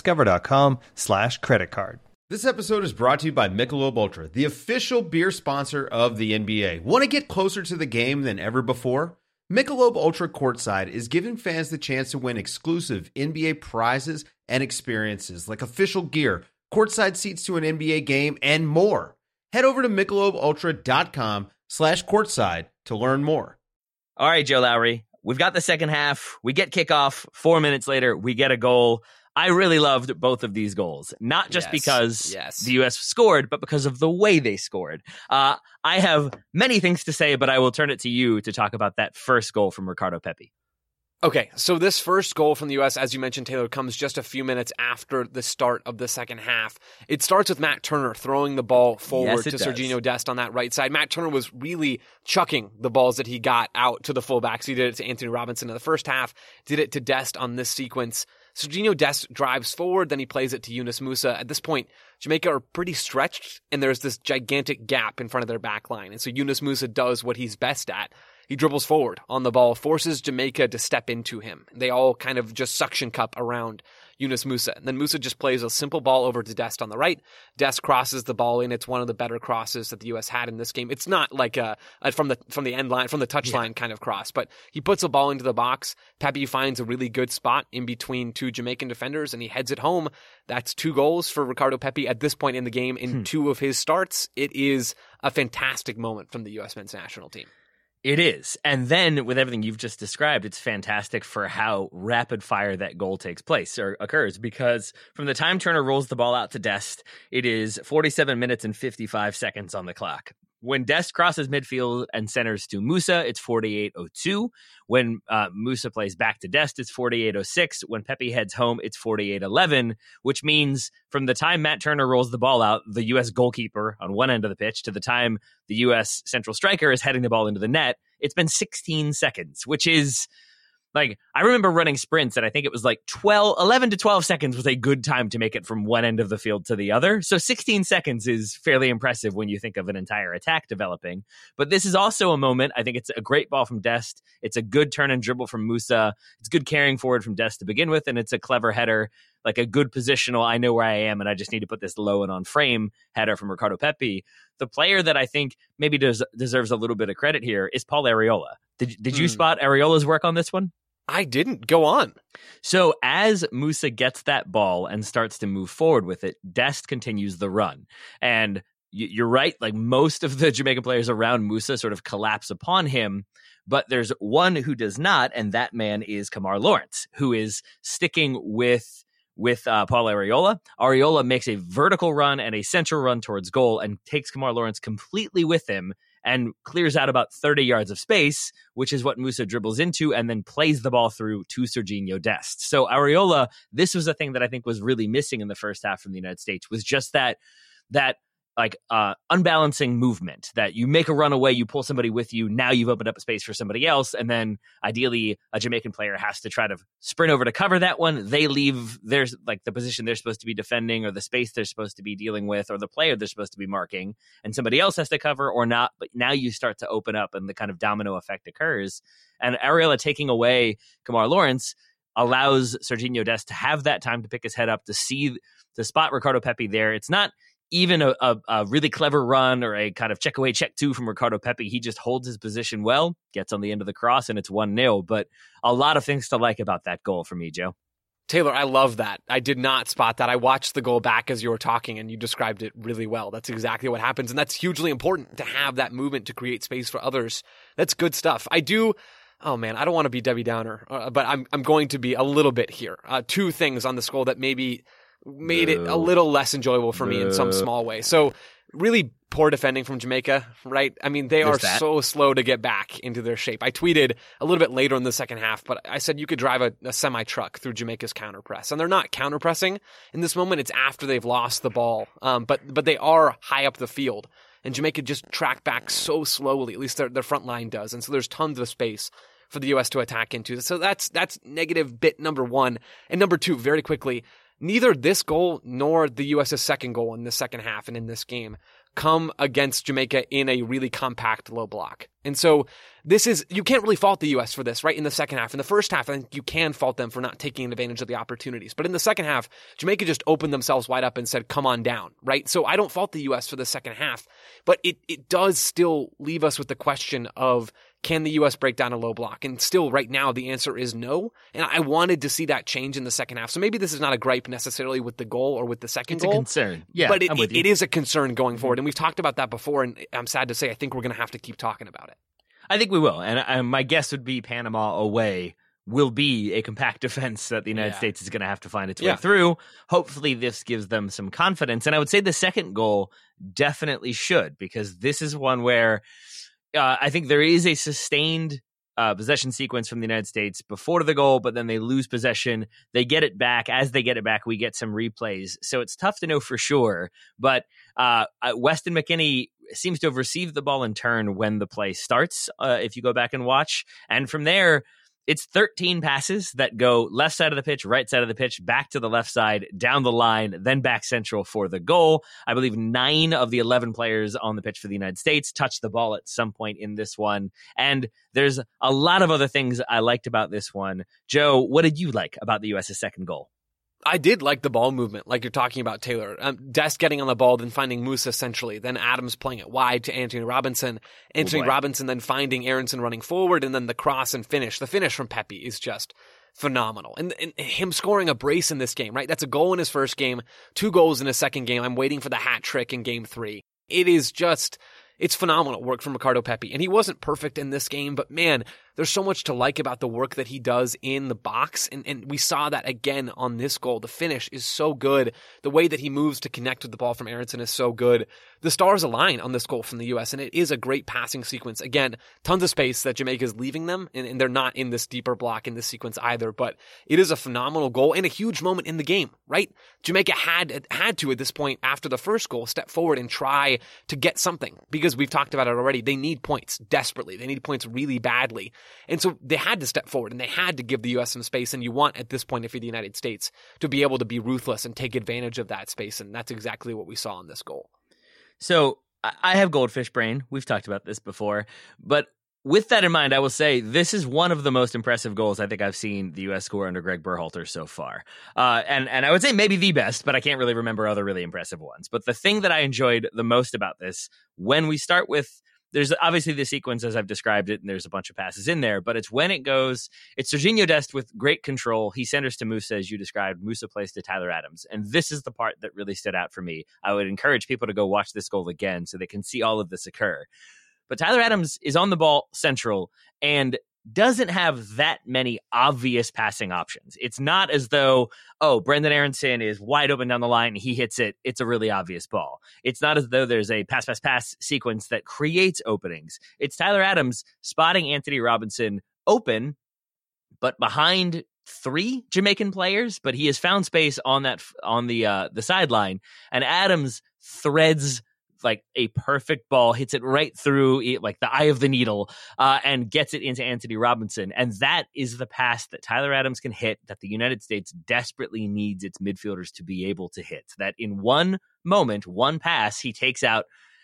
S6: discover.com/creditcard.
S4: This episode is brought to you by Michelob Ultra, the official beer sponsor of the NBA. Want to get closer to the game than ever before? Michelob Ultra Courtside is giving fans the chance to win exclusive NBA prizes and experiences like official gear, courtside seats to an NBA game, and more. Head over to MichelobUltra.com/courtside to learn more.
S2: All right, Joe Lowry, we've got the second half. We get kickoff. 4 minutes later, we get a goal. I really loved both of these goals, not just because the U.S. scored, but because of the way they scored. I have many things to say, but I will turn it to you to talk about that first goal from Ricardo Pepi.
S3: Okay, so this first goal from the U.S., as you mentioned, Taylor, comes just a few minutes after the start of the second half. It starts with Matt Turner throwing the ball forward to Sergiño Dest on that right side. Matt Turner was really chucking the balls that he got out to the fullbacks. He did it to Anthony Robinson in the first half, did it to Dest on this sequence. Sergiño Dest drives forward, then he plays it to Yunus Musah. At this point, Jamaica are pretty stretched, and there's this gigantic gap in front of their back line. And so Yunus Musah does what he's best at. He dribbles forward on the ball, forces Jamaica to step into him. They all kind of just suction cup around Yunus Musah. And then Musah just plays a simple ball over to Dest on the right. Dest crosses the ball in. It's one of the better crosses that the U.S. had in this game. It's not like a from the end line, from the touchline kind of cross, but he puts a ball into the box. Pepi finds a really good spot in between two Jamaican defenders, and he heads it home. That's 2 goals for Ricardo Pepi at this point in the game in 2 of his starts. It is a fantastic moment from the U.S. men's national team.
S2: It is. And then with everything you've just described, it's fantastic for how rapid fire that goal takes place or occurs, because from the time Turner rolls the ball out to Dest, it is 47 minutes and 55 seconds on the clock. When Dest crosses midfield and centers to Musah, it's 48:02. When Musah plays back to Dest, it's 48:06. When Pepi heads home, it's 48:11, which means from the time Matt Turner rolls the ball out, the U.S. goalkeeper on one end of the pitch, to the time the U.S. central striker is heading the ball into the net, it's been 16 seconds, which is... Like, I remember running sprints, and I think it was like 11 to 12 seconds was a good time to make it from one end of the field to the other. So 16 seconds is fairly impressive when you think of an entire attack developing. But this is also a moment, I think it's a great ball from Dest. It's a good turn and dribble from Musah. It's good carrying forward from Dest to begin with, and it's a clever header, like a good positional, I know where I am, and I just need to put this low and on frame header from Ricardo Pepi. The player that I think maybe deserves a little bit of credit here is Paul Arriola. Did you spot Arriola's work on this one?
S3: I didn't. Go on.
S2: So as Musah gets that ball and starts to move forward with it, Dest continues the run. And you're right, like most of the Jamaican players around Musah sort of collapse upon him, but there's one who does not, and that man is Kemar Lawrence, who is sticking with Paul Arriola. Arriola makes a vertical run and a central run towards goal and takes Kemar Lawrence completely with him and clears out about 30 yards of space, which is what Musah dribbles into and then plays the ball through to Sergiño Dest. So Arriola, this was a thing that I think was really missing in the first half from the United States, was just that unbalancing movement, that you make a run away, you pull somebody with you, now you've opened up a space for somebody else, and then ideally a Jamaican player has to try to sprint over to cover that one. They leave there's like the position they're supposed to be defending or the space they're supposed to be dealing with or the player they're supposed to be marking, and somebody else has to cover or not, but now you start to open up and the kind of domino effect occurs. And Arriola taking away Kemar Lawrence allows Sergiño Dest to have that time to pick his head up, to spot Ricardo Pepi there. It's not even a really clever run or a kind of check away, check 2 from Ricardo Pepi. He just holds his position well, gets on the end of the cross, and it's 1-0. But a lot of things to like about that goal for me, Joe.
S3: Taylor, I love that. I did not spot that. I watched the goal back as you were talking, and you described it really well. That's exactly what happens, and that's hugely important to have that movement to create space for others. That's good stuff. Oh man, I don't want to be Debbie Downer, but I'm going to be a little bit here. 2 things on this goal that maybe made it a little less enjoyable for me in some small way. So really poor defending from Jamaica, right? I mean, they are so slow to get back into their shape. I tweeted a little bit later in the second half, but I said you could drive a semi-truck through Jamaica's counter-press. And they're not counter-pressing in this moment. It's after they've lost the ball. But they are high up the field. And Jamaica just track back so slowly, at least their front line does. And so there's tons of space for the U.S. to attack into. So that's negative bit number 1. And number 2, very quickly, neither this goal nor the U.S.'s second goal in the second half and in this game come against Jamaica in a really compact low block. And so you can't really fault the U.S. for this, right? In the second half. In the first half, I think you can fault them for not taking advantage of the opportunities. But in the second half, Jamaica just opened themselves wide up and said, come on down, right? So I don't fault the U.S. for the second half, but it does still leave us with the question of, Can the U.S. break down a low block? And still, right now, the answer is no. And I wanted to see that change in the second half. So maybe this is not a gripe necessarily with the goal or with the second goal.
S2: It's a concern. Yeah,
S3: but it is a concern going forward. And we've talked about that before, and I'm sad to say I think we're going to have to keep talking about it.
S2: I think we will. And my guess would be Panama away will be a compact defense that the United States is going to have to find its way through. Hopefully this gives them some confidence. And I would say the second goal definitely should, because this is one where I think there is a sustained possession sequence from the United States before the goal, but then they lose possession. They get it back. As they get it back, we get some replays. So it's tough to know for sure. But Weston McKennie seems to have received the ball in turn when the play starts, if you go back and watch. And from there, it's 13 passes that go left side of the pitch, right side of the pitch, back to the left side, down the line, then back central for the goal. I believe 9 of the 11 players on the pitch for the United States touched the ball at some point in this one. And there's a lot of other things I liked about this one. Joe, what did you like about the U.S.'s second goal?
S3: I did like the ball movement, like you're talking about, Taylor. Dest getting on the ball, then finding Musa centrally, then Adams playing it wide to Anthony Robinson. Robinson then finding Aaronson running forward, and then the cross and finish. The finish from Pepe is just phenomenal. And him scoring a brace in this game, right? That's a goal in his first game, 2 goals in his second game. I'm waiting for the hat trick in game 3. It is just... It's phenomenal work from Ricardo Pepi. And he wasn't perfect in this game, but man, there's so much to like about the work that he does in the box. And we saw that again on this goal. The finish is so good. The way that he moves to connect with the ball from Aaronson is so good. The stars align on this goal from the U.S., and it is a great passing sequence. Again, tons of space that Jamaica is leaving them, and they're not in this deeper block in this sequence either, but it is a phenomenal goal and a huge moment in the game, right? Jamaica had to, at this point, after the first goal, step forward and try to get something, because we've talked about it already. They need points desperately. They need points really badly. And so they had to step forward, and they had to give the U.S. some space, and you want, at this point, if you're the United States, to be able to be ruthless and take advantage of that space, and that's exactly what we saw in this goal.
S2: So I have goldfish brain. We've talked about this before. But with that in mind, I will say this is one of the most impressive goals I think I've seen the U.S. score under Greg Berhalter so far. And I would say maybe the best, but I can't really remember other really impressive ones. But the thing that I enjoyed the most about this, when we start with, there's obviously the sequence as I've described it, and there's a bunch of passes in there, but it's when it goes, it's Serginho Dest with great control. He centers to Musa, as you described. Musa plays to Tyler Adams. And this is the part that really stood out for me. I would encourage people to go watch this goal again so they can see all of this occur. But Tyler Adams is on the ball central and doesn't have that many obvious passing options. It's not as though, Brendan Aaronson is wide open down the line, he hits it, it's a really obvious ball. It's not as though there's a pass sequence that creates openings. It's Tyler Adams spotting Anthony Robinson open, but behind 3 Jamaican players, but he has found space on the sideline, and Adams threads like a perfect ball, hits it right through like the eye of the needle, and gets it into Anthony Robinson. And that is the pass that Tyler Adams can hit, that the United States desperately needs its midfielders to be able to hit. That in one moment, one pass, he takes out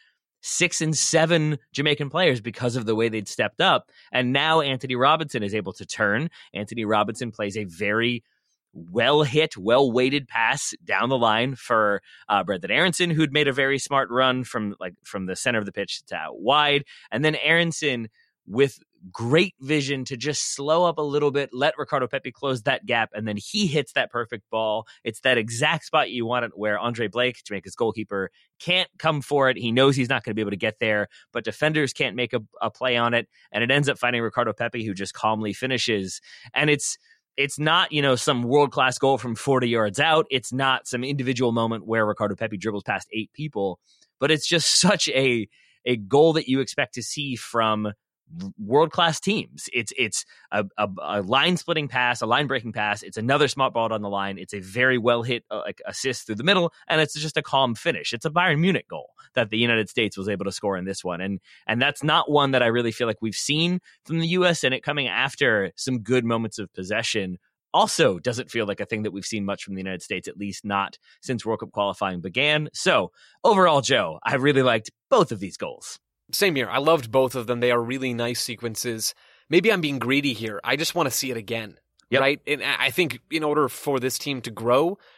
S2: 6 and 7 Jamaican players because of the way they'd stepped up. And now Anthony Robinson is able to turn. Anthony Robinson plays a very well-hit, well-weighted pass down the line for Brendan Aaronson, who'd made a very smart run from the center of the pitch to out wide. And then Aaronson, with great vision to just slow up a little bit, let Ricardo Pepi close that gap, and then he hits that perfect ball. It's that exact spot you want it, where Andre Blake, Jamaica's goalkeeper, can't come for it. He knows he's not going to be able to get there, but defenders can't make a play on it, and it ends up finding Ricardo Pepi, who just calmly finishes. And it's not, some world-class goal from 40 yards out. It's not some individual moment where Ricardo Pepi dribbles past 8 people, but it's just such a goal that you expect to see from world-class teams. It's a line-splitting pass, a line-breaking pass. It's another smart ball on the line. It's a very well-hit assist through the middle, and it's just a calm finish. It's a Bayern Munich goal that the United States was able to score in this one, and that's not one that I really feel like we've seen from the U.S., and it coming after some good moments of possession also doesn't feel like a thing that we've seen much from the United States, at least not since World Cup qualifying began. So overall, Joe, I really liked both of these goals.
S3: Same here. I loved both of them. They are really nice sequences. Maybe I'm being greedy here. I just want to see it again. Yep. Right? And I think in order for this team to grow,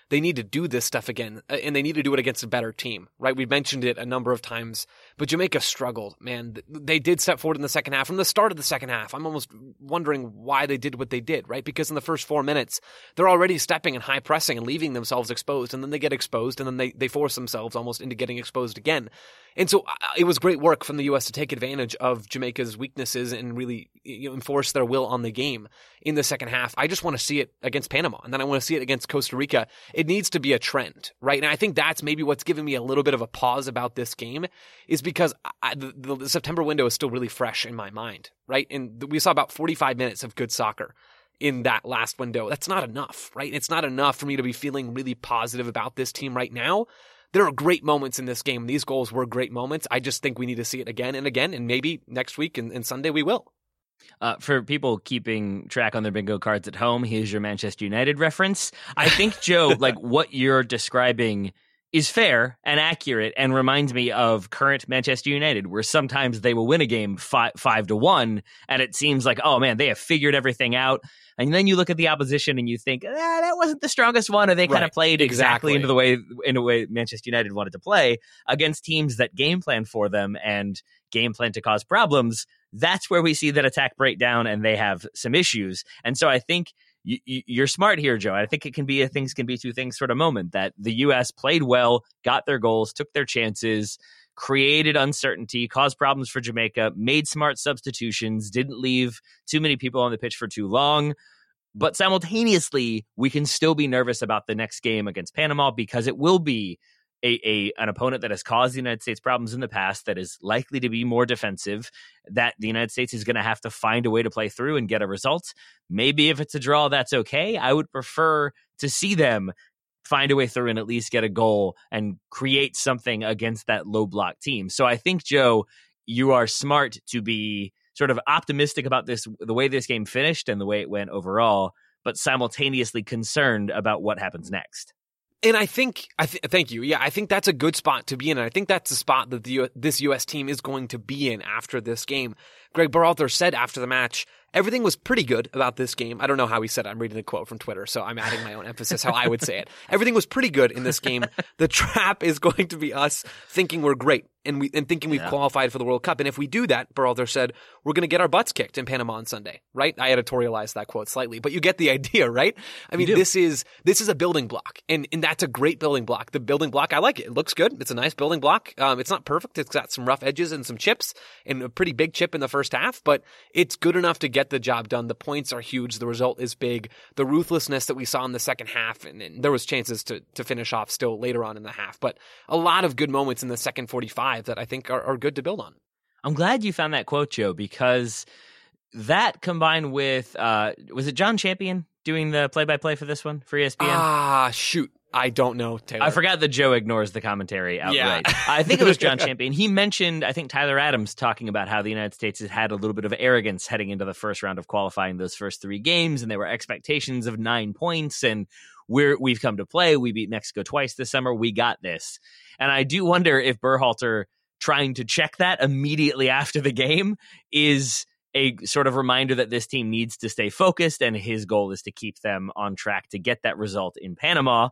S3: they need to do this stuff again, and they need to do it against a better team, right? We've mentioned it a number of times, but Jamaica struggled, man. They did step forward in the second half. From the start of the second half, I'm almost wondering why they did what they did, right? Because in the first 4 minutes, they're already stepping and high pressing and leaving themselves exposed, and then they get exposed, and then they force themselves almost into getting exposed again. And so it was great work from the U.S. to take advantage of Jamaica's weaknesses and really enforce their will on the game in the second half. I just want to see it against Panama, and then I want to see it against Costa Rica. It needs to be a trend, right? And I think that's maybe what's given me a little bit of a pause about this game, is because the September window is still really fresh in my mind, right? And we saw about 45 minutes of good soccer in that last window. That's not enough, right? It's not enough for me to be feeling really positive about this team right now. There are great moments in this game. These goals were great moments. I just think we need to see it again and again, and maybe next week and Sunday we will.
S2: For people keeping track on their bingo cards at home, here's your Manchester United reference. I think, Joe, like what you're describing is fair and accurate and reminds me of current Manchester United, where sometimes they will win a game 5-1, and it seems like, oh man, they have figured everything out. And then you look at the opposition and you think, that wasn't the strongest one, or they kind of played exactly in a way Manchester United wanted to play against teams that game plan for them and game plan to cause problems. That's where we see that attack break down and they have some issues. And so I think you're smart here, Joe. I think it can be a things can be two things sort of moment, that the U.S. played well, got their goals, took their chances, created uncertainty, caused problems for Jamaica, made smart substitutions, didn't leave too many people on the pitch for too long. But simultaneously, we can still be nervous about the next game against Panama, because it will be an opponent that has caused the United States problems in the past, that is likely to be more defensive, that the United States is going to have to find a way to play through and get a result. Maybe if it's a draw, that's okay. I would prefer to see them find a way through and at least get a goal and create something against that low block team. So I think, Joe, you are smart to be sort of optimistic about this, the way this game finished and the way it went overall, but simultaneously concerned about what happens next.
S3: And I think, thank you. Yeah, I think that's a good spot to be in. And I think that's the spot that this U.S. team is going to be in after this game. Greg Berhalter said after the match, everything was pretty good about this game. I don't know how he said it. I'm reading the quote from Twitter, so I'm adding my own emphasis how I would say it. Everything was pretty good in this game. The trap is going to be us thinking we're great and thinking we've qualified for the World Cup. And if we do that, Berhalter said, we're going to get our butts kicked in Panama on Sunday, right? I editorialized that quote slightly, but you get the idea, right? I mean, this is a building block, and that's a great building block. The building block, I like it. It looks good. It's a nice building block. It's not perfect. It's got some rough edges and some chips, and a pretty big chip in the first half, but it's good enough to get the job done. The points are huge. The result is big. The ruthlessness that we saw in the second half, and there was chances to finish off still later on in the half, but a lot of good moments in the second 45 that I think are good to build on.
S2: I'm glad you found that quote, Joe, because that combined with, was it John Champion doing the play-by-play for this one for ESPN?
S3: Shoot. I don't know, Taylor.
S2: I forgot that Joe ignores the commentary outright. Yeah. I think it was John Champion. He mentioned, I think, Tyler Adams talking about how the United States has had a little bit of arrogance heading into the first round of qualifying those first 3 games, and there were expectations of 9 points, and we've come to play. We beat Mexico twice this summer. We got this. And I do wonder if Berhalter trying to check that immediately after the game is a sort of reminder that this team needs to stay focused, and his goal is to keep them on track to get that result in Panama.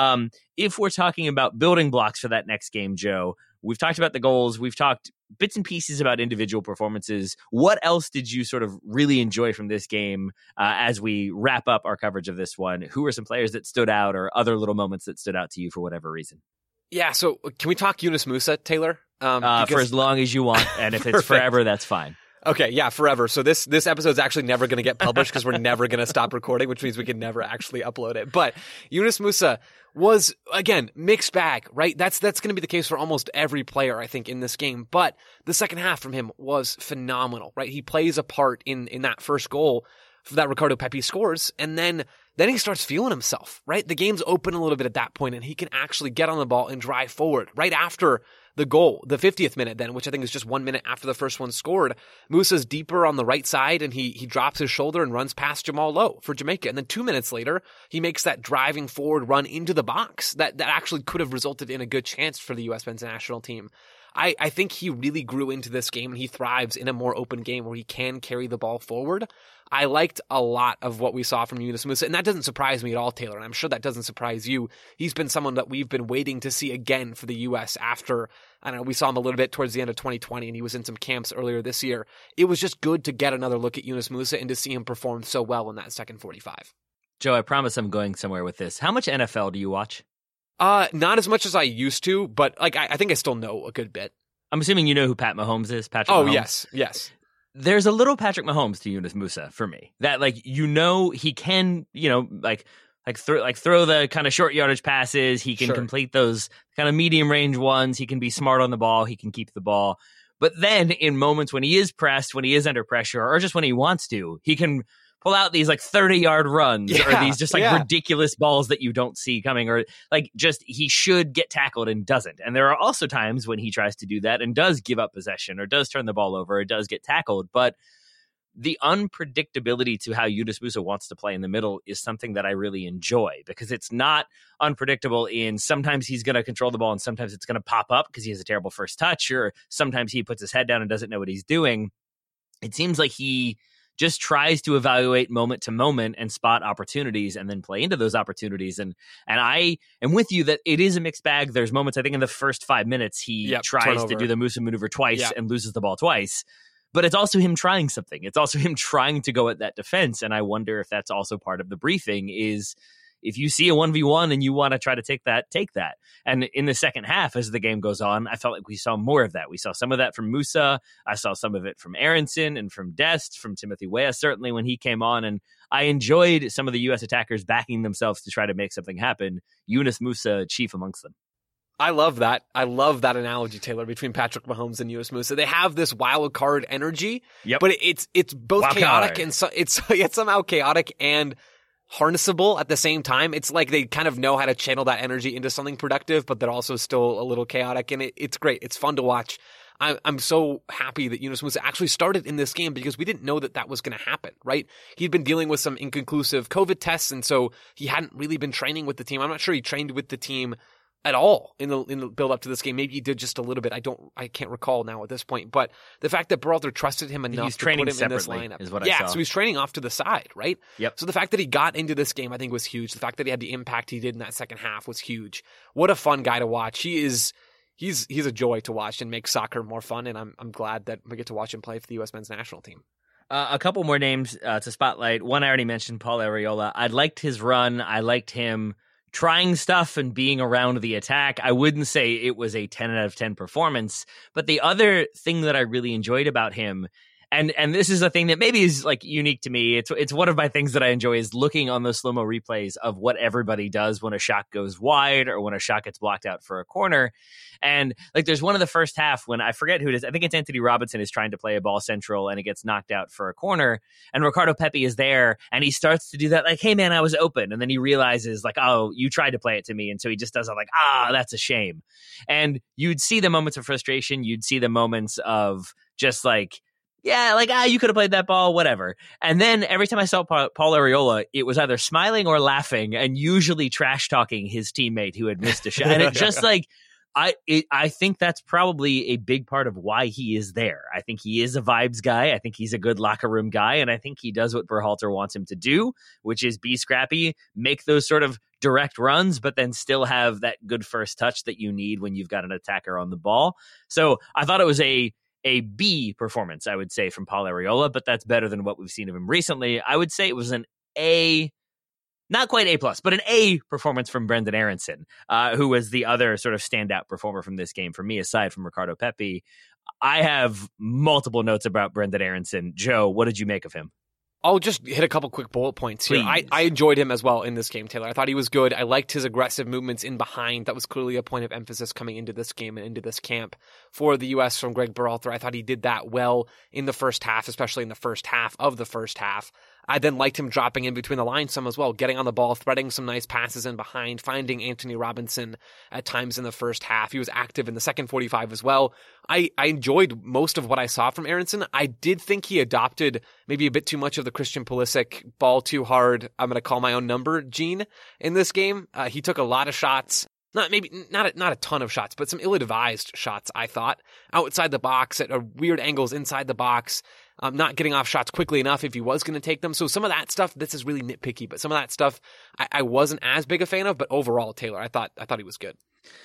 S2: If we're talking about building blocks for that next game, Joe, we've talked about the goals. We've talked bits and pieces about individual performances. What else did you sort of really enjoy from this game as we wrap up our coverage of this one? Who are some players that stood out, or other little moments that stood out to you for whatever reason?
S3: Yeah, so can we talk Yunus Musah, Taylor?
S2: For as long as you want, and if it's forever, that's fine.
S3: Okay, yeah, forever. So this episode's actually never going to get published because we're never going to stop recording, which means we can never actually upload it. But Yunus Musah was, again, mixed bag, right? That's going to be the case for almost every player, I think, in this game. But the second half from him was phenomenal, right? He plays a part in that first goal that Ricardo Pepi scores, and then he starts feeling himself, right? The game's open a little bit at that point, and he can actually get on the ball and drive forward right after the goal, the 50th minute then, which I think is just 1 minute after the first one scored, Musa's deeper on the right side and he drops his shoulder and runs past Jamal Lowe for Jamaica. And then 2 minutes later, he makes that driving forward run into the box that actually could have resulted in a good chance for the U.S. men's national team. I think he really grew into this game and he thrives in a more open game where he can carry the ball forward. I liked a lot of what we saw from Yunus Musah, and that doesn't surprise me at all, Taylor, and I'm sure that doesn't surprise you. He's been someone that we've been waiting to see again for the U.S. after, I don't know, we saw him a little bit towards the end of 2020, and he was in some camps earlier this year. It was just good to get another look at Yunus Musah and to see him perform so well in that second 45.
S2: Joe, I promise I'm going somewhere with this. How much NFL do you watch?
S3: Not as much as I used to, but like I think I still know a good bit.
S2: I'm assuming you know who Pat Mahomes is, Patrick Mahomes?
S3: Oh, yes.
S2: There's a little Patrick Mahomes to Yunus Musah for me. That, like, he can, throw the kind of short yardage passes. He can complete those kind of medium range ones. He can be smart on the ball. He can keep the ball. But then in moments when he is pressed, when he is under pressure, or just when he wants to, he can pull out these like 30-yard runs or these just like ridiculous balls that you don't see coming, or like just he should get tackled and doesn't. And there are also times when he tries to do that and does give up possession or does turn the ball over or does get tackled. But the unpredictability to how Yunus Musah wants to play in the middle is something that I really enjoy, because it's not unpredictable in sometimes he's going to control the ball and sometimes it's going to pop up because he has a terrible first touch, or sometimes he puts his head down and doesn't know what he's doing. It seems like he just tries to evaluate moment to moment and spot opportunities and then play into those opportunities. And I am with you that it is a mixed bag. There's moments, I think in the first 5 minutes, he tries to do the Musah maneuver twice and loses the ball twice. But it's also him trying something. It's also him trying to go at that defense. And I wonder if that's also part of the briefing is, if you see a 1v1 and you want to try to take that, take that. And in the second half, as the game goes on, I felt like we saw more of that. We saw some of that from Musah. I saw some of it from Aronson and from Dest, from Timothy Weah, certainly when he came on. And I enjoyed some of the U.S. attackers backing themselves to try to make something happen. Yunus Musah, chief amongst them.
S3: I love that. I love that analogy, Taylor, between Patrick Mahomes and Yunus Musah. They have this wild card energy, but it's both wild chaotic card. And it's somehow chaotic and harnessable at the same time. It's like they kind of know how to channel that energy into something productive, but they're also still a little chaotic, and it's great. It's fun to watch. I'm so happy that Yunus Musah actually started in this game, because we didn't know that was going to happen, right? He'd been dealing with some inconclusive COVID tests, and so he hadn't really been training with the team. I'm not sure he trained with the team at all in the build up to this game. Maybe he did just a little bit. I can't recall now at this point. But the fact that Berhalter trusted him enough to put him in this lineup,
S2: is what I saw.
S3: So he's training off to the side, right?
S2: Yep.
S3: So the fact that he got into this game, I think, was huge. The fact that he had the impact he did in that second half was huge. What a fun guy to watch. He's a joy to watch and makes soccer more fun. And I'm glad that we get to watch him play for the U.S. men's national team.
S2: A couple more names to spotlight. One I already mentioned, Paul Arriola. I liked his run. I liked him trying stuff and being around the attack. I wouldn't say it was a 10 out of 10 performance, but the other thing that I really enjoyed about him, and this is a thing that maybe is like unique to me, it's one of my things that I enjoy, is looking on those slow-mo replays of what everybody does when a shot goes wide or when a shot gets blocked out for a corner. And like, there's one in the first half when I forget who it is. I think it's Anthony Robinson is trying to play a ball central and it gets knocked out for a corner. And Ricardo Pepi is there and he starts to do that like, hey man, I was open. And then he realizes like, oh, you tried to play it to me. And so he just does it like, that's a shame. And you'd see the moments of frustration. You'd see the moments of just like, yeah, like, you could have played that ball, whatever. And then every time I saw Paul Arriola, it was either smiling or laughing and usually trash talking his teammate who had missed a shot. And it just like, I think that's probably a big part of why he is there. I think he is a vibes guy. I think he's a good locker room guy. And I think he does what Berhalter wants him to do, which is be scrappy, make those sort of direct runs, but then still have that good first touch that you need when you've got an attacker on the ball. So I thought it was a B performance, I would say, from Paul Arriola, but that's better than what we've seen of him recently. I would say it was an A, not quite A+, but an A performance from Brenden Aaronson, who was the other sort of standout performer from this game for me, aside from Ricardo Pepi. I have multiple notes about Brenden Aaronson. Joe, what did you make of him?
S3: I'll just hit a couple quick bullet points here. I enjoyed him as well in this game, Taylor. I thought he was good. I liked his aggressive movements in behind. That was clearly a point of emphasis coming into this game and into this camp for the U.S. from Greg Berhalter. I thought he did that well in the first half, especially in the first half of the first half. I then liked him dropping in between the lines some as well, getting on the ball, threading some nice passes in behind, finding Anthony Robinson at times in the first half. He was active in the second 45 as well. I enjoyed most of what I saw from Aaronson. I did think he adopted maybe a bit too much of the Christian Pulisic ball too hard, I'm going to call my own number gene in this game. He took a lot of shots. Not a ton of shots, but some ill-advised shots, I thought. Outside the box, at weird angles inside the box, not getting off shots quickly enough if he was going to take them. So some of that stuff, this is really nitpicky, but some of that stuff I wasn't as big a fan of, but overall, Taylor, I thought he was good.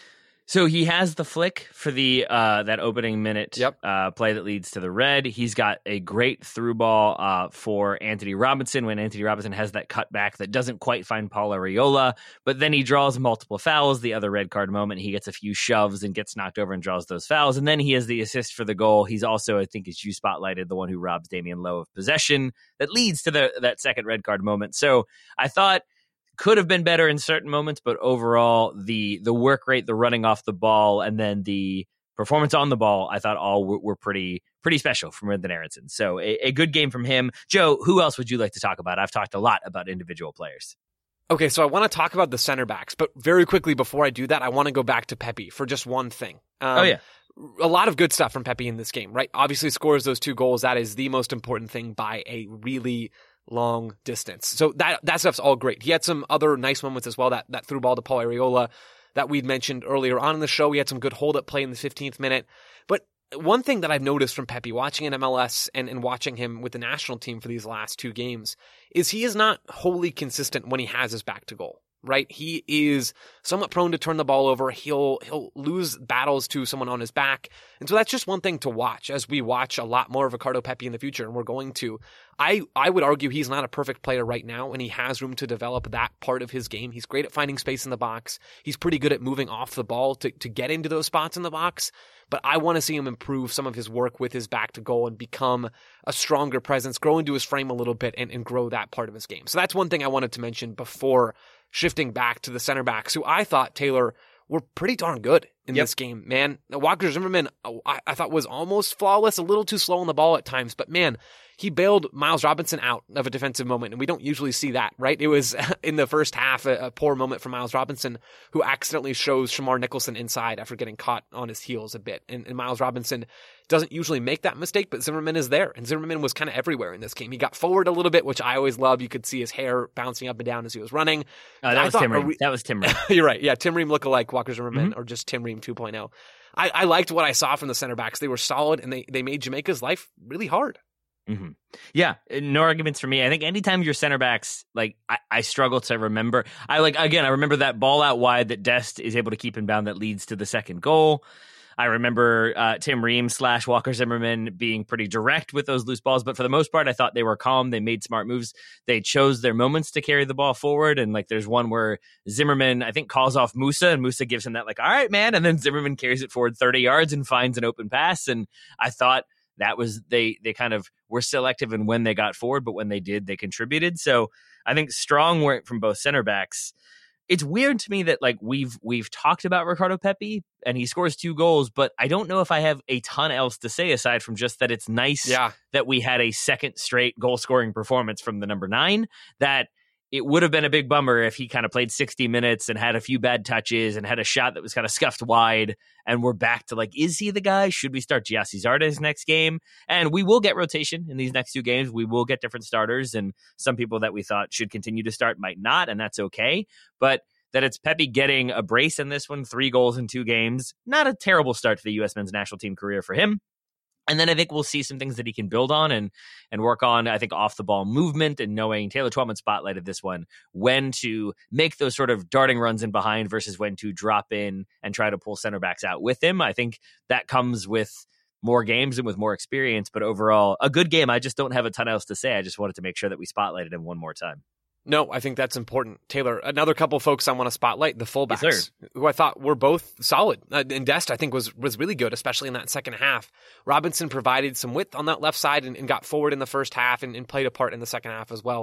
S2: So he has the flick for the that opening minute play that leads to the red. He's got a great through ball for Anthony Robinson when Anthony Robinson has that cutback that doesn't quite find Paul Arriola, but then he draws multiple fouls. The other red card moment, he gets a few shoves and gets knocked over and draws those fouls. And then he has the assist for the goal. He's also, I think, as you spotlighted, the one who robs Damian Lowe of possession that leads to that second red card moment. So I thought could have been better in certain moments, but overall, the work rate, the running off the ball, and then the performance on the ball, I thought all were pretty special from Brendan Aaronson. So a good game from him. Joe, who else would you like to talk about? I've talked a lot about individual players.
S3: Okay, so I want to talk about the center backs, but very quickly before I do that, I want to go back to Pepe for just one thing. A lot of good stuff from Pepe in this game, right? Obviously scores those 2 goals. That is the most important thing by a really long distance. So that stuff's all great. He had some other nice moments as well. That through ball to Paul Arriola that we'd mentioned earlier on in the show. He had some good hold-up play in the 15th minute. But one thing that I've noticed from Pepe, watching in MLS and watching him with the national team for these last 2 games, is he is not wholly consistent when he has his back to goal. Right? He is somewhat prone to turn the ball over. He'll lose battles to someone on his back. And so that's just one thing to watch as we watch a lot more of Ricardo Pepi in the future. And we're going to. I would argue he's not a perfect player right now, and he has room to develop that part of his game. He's great at finding space in the box. He's pretty good at moving off the ball to get into those spots in the box. But I want to see him improve some of his work with his back to goal and become a stronger presence, grow into his frame a little bit, and grow that part of his game. So that's one thing I wanted to mention before shifting back to the center backs, who I thought, Taylor, were pretty darn good in this game, man. Walker Zimmerman, I thought was almost flawless, a little too slow on the ball at times, but man, he bailed Miles Robinson out of a defensive moment, and we don't usually see that, right? It was in the first half a poor moment for Miles Robinson, who accidentally shows Shamar Nicholson inside after getting caught on his heels a bit. And Miles Robinson doesn't usually make that mistake, but Zimmerman is there, and Zimmerman was kind of everywhere in this game. He got forward a little bit, which I always love. You could see his hair bouncing up and down as he was running.
S2: That was Tim Ream.
S3: You're right. Yeah, Tim Ream lookalike Walker Zimmerman, or just Tim Ream 2.0. I liked what I saw from the center backs. They were solid, and they made Jamaica's life really hard.
S2: Mm-hmm. Yeah, no arguments for me. I think anytime your center backs, like I struggle to remember. I remember that ball out wide that Dest is able to keep in bound that leads to the second goal. I remember Tim Ream / Walker Zimmerman being pretty direct with those loose balls, but for the most part, I thought they were calm. They made smart moves. They chose their moments to carry the ball forward. And like, there's one where Zimmerman, I think, calls off Musa, and Musa gives him that like, all right, man. And then Zimmerman carries it forward 30 yards and finds an open pass. And I thought that was, they kind of were selective in when they got forward, but when they did, they contributed. So I think strong work from both center backs. It's weird to me that like we've talked about Ricardo Pepi and he scores 2 goals, but I don't know if I have a ton else to say aside from just that it's nice that we had a second straight goal scoring performance from the number 9, that it would have been a big bummer if he kind of played 60 minutes and had a few bad touches and had a shot that was kind of scuffed wide, and we're back to like, is he the guy? Should we start Gyasi Zardes next game? And we will get rotation in these next 2 games. We will get different starters, and some people that we thought should continue to start might not, and that's okay. But that it's Pepi getting a brace in this one, 3 goals in 2 games, not a terrible start to the U.S. men's national team career for him. And then I think we'll see some things that he can build on and work on, I think, off the ball movement, and knowing Taylor Twellman spotlighted this one, when to make those sort of darting runs in behind versus when to drop in and try to pull center backs out with him. I think that comes with more games and with more experience, but overall a good game. I just don't have a ton else to say. I just wanted to make sure that we spotlighted him one more time.
S3: No, I think that's important. Taylor, another couple folks I want to spotlight, the fullbacks, who I thought were both solid. And Dest, I think, was really good, especially in that second half. Robinson provided some width on that left side and got forward in the first half and played a part in the second half as well.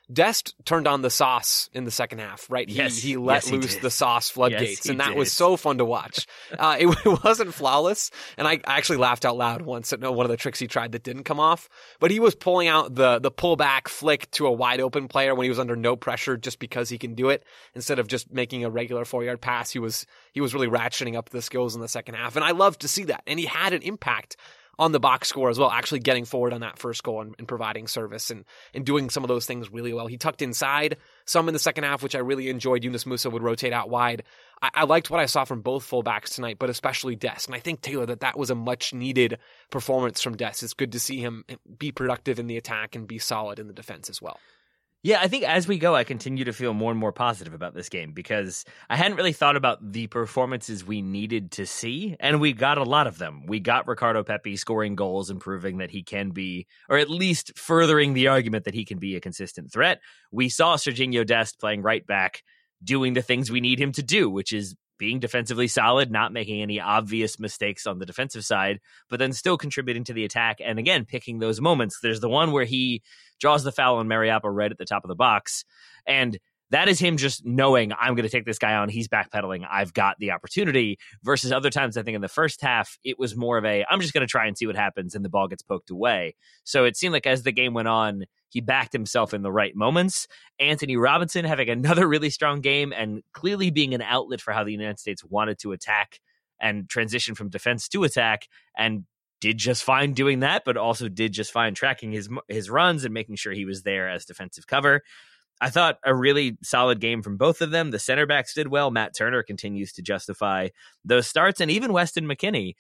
S3: Dest turned on the sauce in the second half, right? He let loose the sauce floodgates, and that was so fun to watch. It wasn't flawless, and I actually laughed out loud once at one of the tricks he tried that didn't come off. But he was pulling out the pullback flick to a wide open player when he was under no pressure just because he can do it, instead of just making a regular 4-yard pass. He was really ratcheting up the skills in the second half, and I love to see that. And he had an impact on the box score as well, actually getting forward on that first goal and providing service and doing some of those things really well. He tucked inside some in the second half, which I really enjoyed. Yunus Musah would rotate out wide. I liked what I saw from both fullbacks tonight, but especially Dest. And I think, Taylor, that was a much needed performance from Dest. It's good to see him be productive in the attack and be solid in the defense as well.
S2: Yeah, I think as we go, I continue to feel more and more positive about this game because I hadn't really thought about the performances we needed to see, and we got a lot of them. We got Ricardo Pepi scoring goals and proving that he can be, or at least furthering the argument that he can be a consistent threat. We saw Sergiño Dest playing right back, doing the things we need him to do, which is being defensively solid, not making any obvious mistakes on the defensive side, but then still contributing to the attack. And again, picking those moments. There's the one where he draws the foul on Mariappa right at the top of the box. And that is him just knowing, I'm going to take this guy on. He's backpedaling. I've got the opportunity. Versus other times, I think in the first half, it was more of I'm just going to try and see what happens, and the ball gets poked away. So it seemed like as the game went on, he backed himself in the right moments. Anthony Robinson having another really strong game and clearly being an outlet for how the United States wanted to attack and transition from defense to attack, and did just fine doing that, but also did just fine tracking his runs and making sure he was there as defensive cover. I thought a really solid game from both of them. The center backs did well. Matt Turner continues to justify those starts, and even Weston McKennie.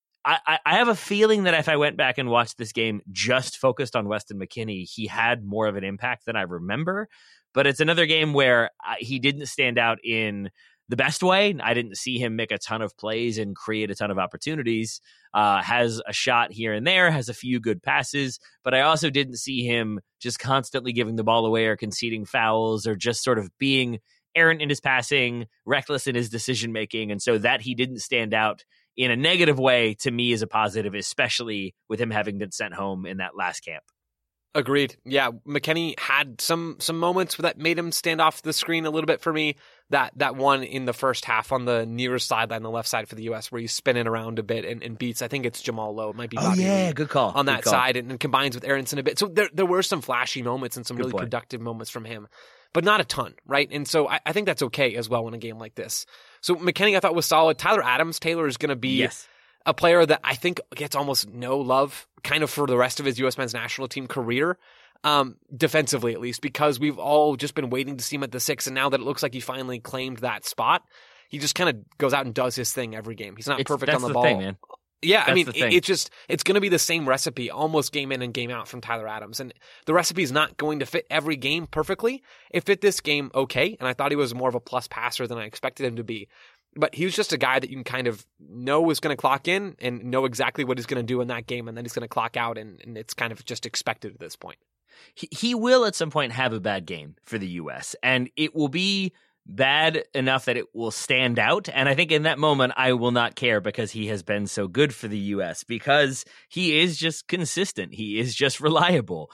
S2: I have a feeling that if I went back and watched this game just focused on Weston McKennie, he had more of an impact than I remember. But it's another game where he didn't stand out in the best way. I didn't see him make a ton of plays and create a ton of opportunities. Has a shot here and there, has a few good passes, but I also didn't see him just constantly giving the ball away or conceding fouls or just sort of being errant in his passing, reckless in his decision-making. And so that he didn't stand out in a negative way to me is a positive, especially with him having been sent home in that last camp.
S3: Agreed. Yeah, McKennie had some moments that made him stand off the screen a little bit for me. That one in the first half on the nearest sideline, the left side for the U.S., where he's spinning around a bit and beats, I think it's Jamal Lowe. It might be Bobby Lee
S2: good call.
S3: On that side and combines with Aronson a bit. So there were some flashy moments and some really productive moments from him, but not a ton, right? And so I think that's okay as well in a game like this. So McKennie I thought was solid. Tyler Adams, Taylor, is going to be a player that I think gets almost no love kind of for the rest of his U.S. men's national team career, defensively at least, because we've all just been waiting to see him at the 6, and now that it looks like he finally claimed that spot, he just kind of goes out and does his thing every game. He's not perfect on the ball.
S2: Thing, man.
S3: Yeah, I mean, it's going to be the same recipe almost game in and game out from Tyler Adams. And the recipe is not going to fit every game perfectly. It fit this game okay, and I thought he was more of a plus passer than I expected him to be. But he was just a guy that you can kind of know is going to clock in and know exactly what he's going to do in that game, and then he's going to clock out, and it's kind of just expected at this point.
S2: He will at some point have a bad game for the U.S., and it will be bad enough that it will stand out. And I think in that moment, I will not care because he has been so good for the U.S. because he is just consistent. He is just reliable.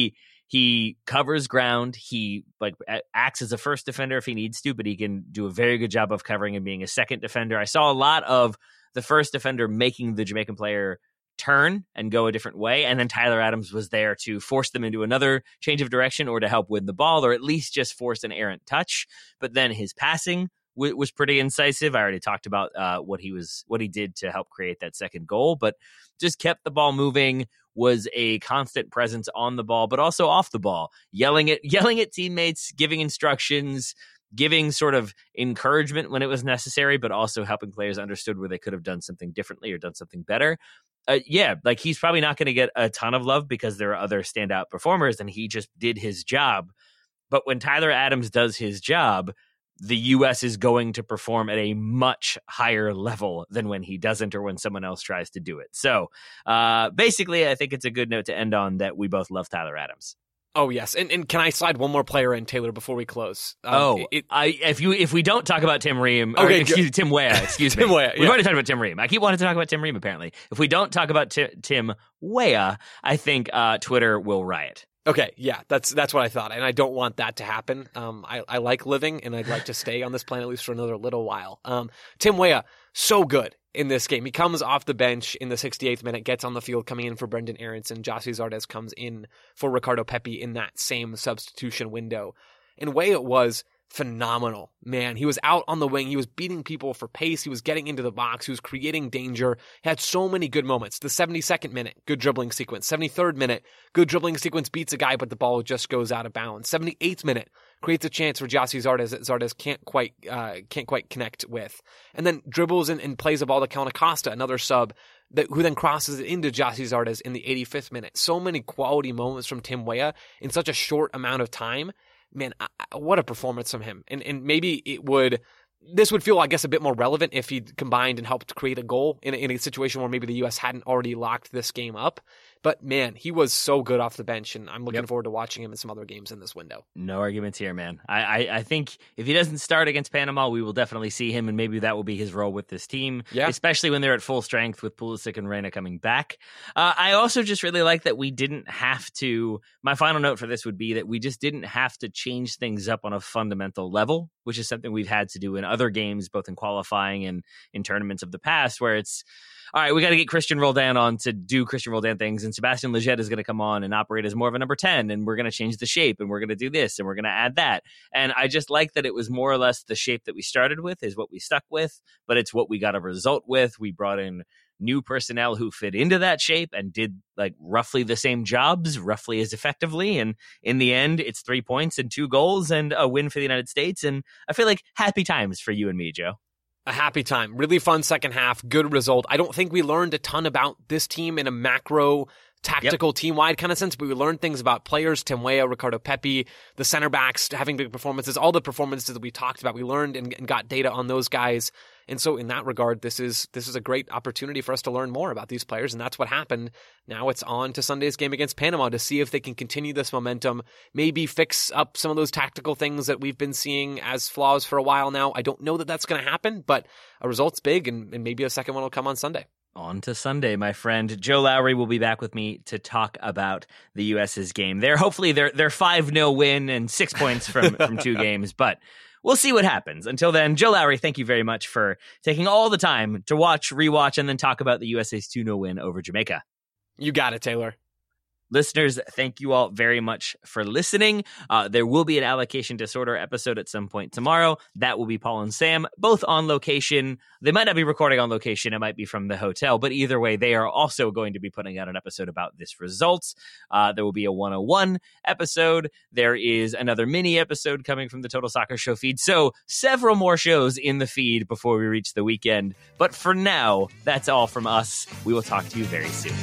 S2: He covers ground. He acts as a first defender if he needs to, but he can do a very good job of covering and being a second defender. I saw a lot of the first defender making the Jamaican player turn and go a different way, and then Tyler Adams was there to force them into another change of direction or to help win the ball or at least just force an errant touch. But then his passing was pretty incisive. I already talked about what he did to help create that second goal, but just kept the ball moving, was a constant presence on the ball, but also off the ball, yelling at teammates, giving instructions, giving sort of encouragement when it was necessary, but also helping players understood where they could have done something differently or done something better. He's probably not going to get a ton of love because there are other standout performers and he just did his job. But when Tyler Adams does his job, the U.S. is going to perform at a much higher level than when he doesn't or when someone else tries to do it. So basically, I think it's a good note to end on that we both love Tyler Adams.
S3: Oh, yes. And can I slide one more player in, Taylor, before we close?
S2: If we don't talk about Tim Ream, Tim Weah, excuse me.
S3: Tim Weah,
S2: We've already talked about Tim Ream. I keep wanting to talk about Tim Ream, apparently. If we don't talk about Tim Weah, I think Twitter will riot.
S3: Okay, yeah, that's what I thought, and I don't want that to happen. I like living, and I'd like to stay on this planet at least for another little while. Tim Weah, so good in this game. He comes off the bench in the 68th minute, gets on the field, coming in for Brendan Aronson. Gyasi Zardes comes in for Ricardo Pepi in that same substitution window. And Weah was phenomenal, man. He was out on the wing. He was beating people for pace. He was getting into the box. He was creating danger. He had so many good moments. The 72nd minute, good dribbling sequence. 73rd minute, good dribbling sequence, beats a guy, but the ball just goes out of bounds. 78th minute, creates a chance for Gyasi Zardes that Zardes can't quite connect with. And then dribbles and plays a ball to Kellyn Acosta, another sub, who then crosses it into Gyasi Zardes in the 85th minute. So many quality moments from Tim Weah in such a short amount of time. Man, what a performance from him. And maybe this would feel, I guess, a bit more relevant if he combined and helped create a goal in a situation where maybe the U.S. hadn't already locked this game up. But man, he was so good off the bench, and I'm looking forward to watching him in some other games in this window.
S2: No arguments here, man. I think if he doesn't start against Panama, we will definitely see him, and maybe that will be his role with this team, especially when they're at full strength with Pulisic and Reyna coming back. I also just really like that we didn't have to, my final note for this would be that we just didn't have to change things up on a fundamental level, which is something we've had to do in other games, both in qualifying and in tournaments of the past, where it's, all right, we got to get Christian Roldan on to do Christian Roldan things, and Sebastian Lletget is going to come on and operate as more of a number 10, and we're going to change the shape, and we're going to do this, and we're going to add that. And I just like that it was more or less the shape that we started with is what we stuck with, but it's what we got a result with. We brought in new personnel who fit into that shape and did like roughly the same jobs, roughly as effectively. And in the end, it's 3 points and 2 goals and a win for the United States. And I feel like happy times for you and me, Joe.
S3: A happy time. Really fun second half. Good result. I don't think we learned a ton about this team in a macro tactical team-wide kind of sense, but we learned things about players, Tim Weah, Ricardo Pepi, the center backs having big performances, all the performances that we talked about. We learned and got data on those guys. And so in that regard, this is a great opportunity for us to learn more about these players, and that's what happened. Now it's on to Sunday's game against Panama to see if they can continue this momentum, maybe fix up some of those tactical things that we've been seeing as flaws for a while now. I don't know that that's going to happen, but a result's big, and maybe a second one will come on Sunday.
S2: On to Sunday, my friend. Joe Lowry will be back with me to talk about the U.S.'s game. Hopefully their 5-0 win and 6 points from 2 games, but we'll see what happens. Until then, Joe Lowry, thank you very much for taking all the time to watch, rewatch, and then talk about the USA's 2-0 win over Jamaica.
S3: You got it, Taylor.
S2: Listeners, thank you all very much for listening. There will be an Allocation Disorder episode at some point tomorrow. That will be Paul and Sam, both on location. They might not be recording on location. It might be from the hotel. But either way, they are also going to be putting out an episode about this results. There will be a 101 episode. There is another mini episode coming from the Total Soccer Show feed. So several more shows in the feed before we reach the weekend. But for now, that's all from us. We will talk to you very soon.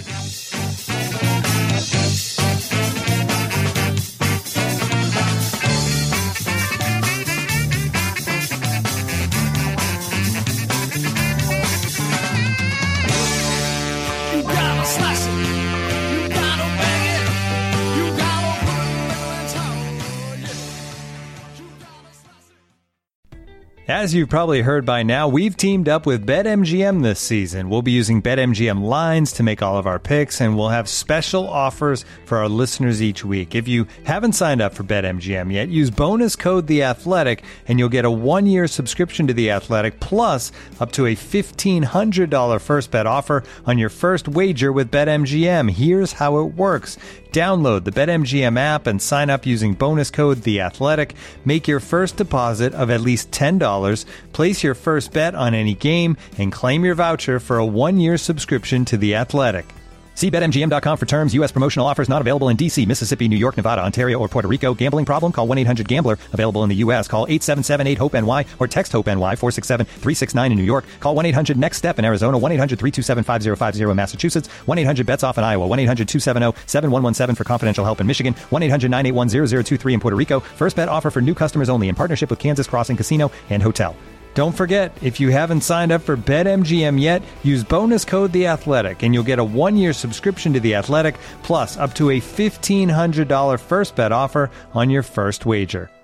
S6: As you've probably heard by now, we've teamed up with BetMGM this season. We'll be using BetMGM lines to make all of our picks, and we'll have special offers for our listeners each week. If you haven't signed up for BetMGM yet, use bonus code The Athletic, and you'll get a 1-year subscription to The Athletic, plus up to a $1,500 first bet offer on your first wager with BetMGM. Here's how it works. Download the BetMGM app and sign up using bonus code The Athletic. Make your first deposit of at least $10. Place your first bet on any game and claim your voucher for a 1-year subscription to The Athletic. See BetMGM.com for terms. U.S. promotional offers not available in D.C., Mississippi, New York, Nevada, Ontario, or Puerto Rico. Gambling problem? Call 1-800-GAMBLER. Available in the U.S. Call 877-8-HOPE-NY or text HOPE-NY 467-369 in New York. Call 1-800-NEXT-STEP in Arizona. 1-800-327-5050 in Massachusetts. 1-800-BETS-OFF in Iowa. 1-800-270-7117 for confidential help in Michigan. 1-800-981-0023 in Puerto Rico. First bet offer for new customers only in partnership with Kansas Crossing Casino and Hotel. Don't forget, if you haven't signed up for BetMGM yet, use bonus code The Athletic, and you'll get a 1-year subscription to The Athletic, plus up to a $1,500 first bet offer on your first wager.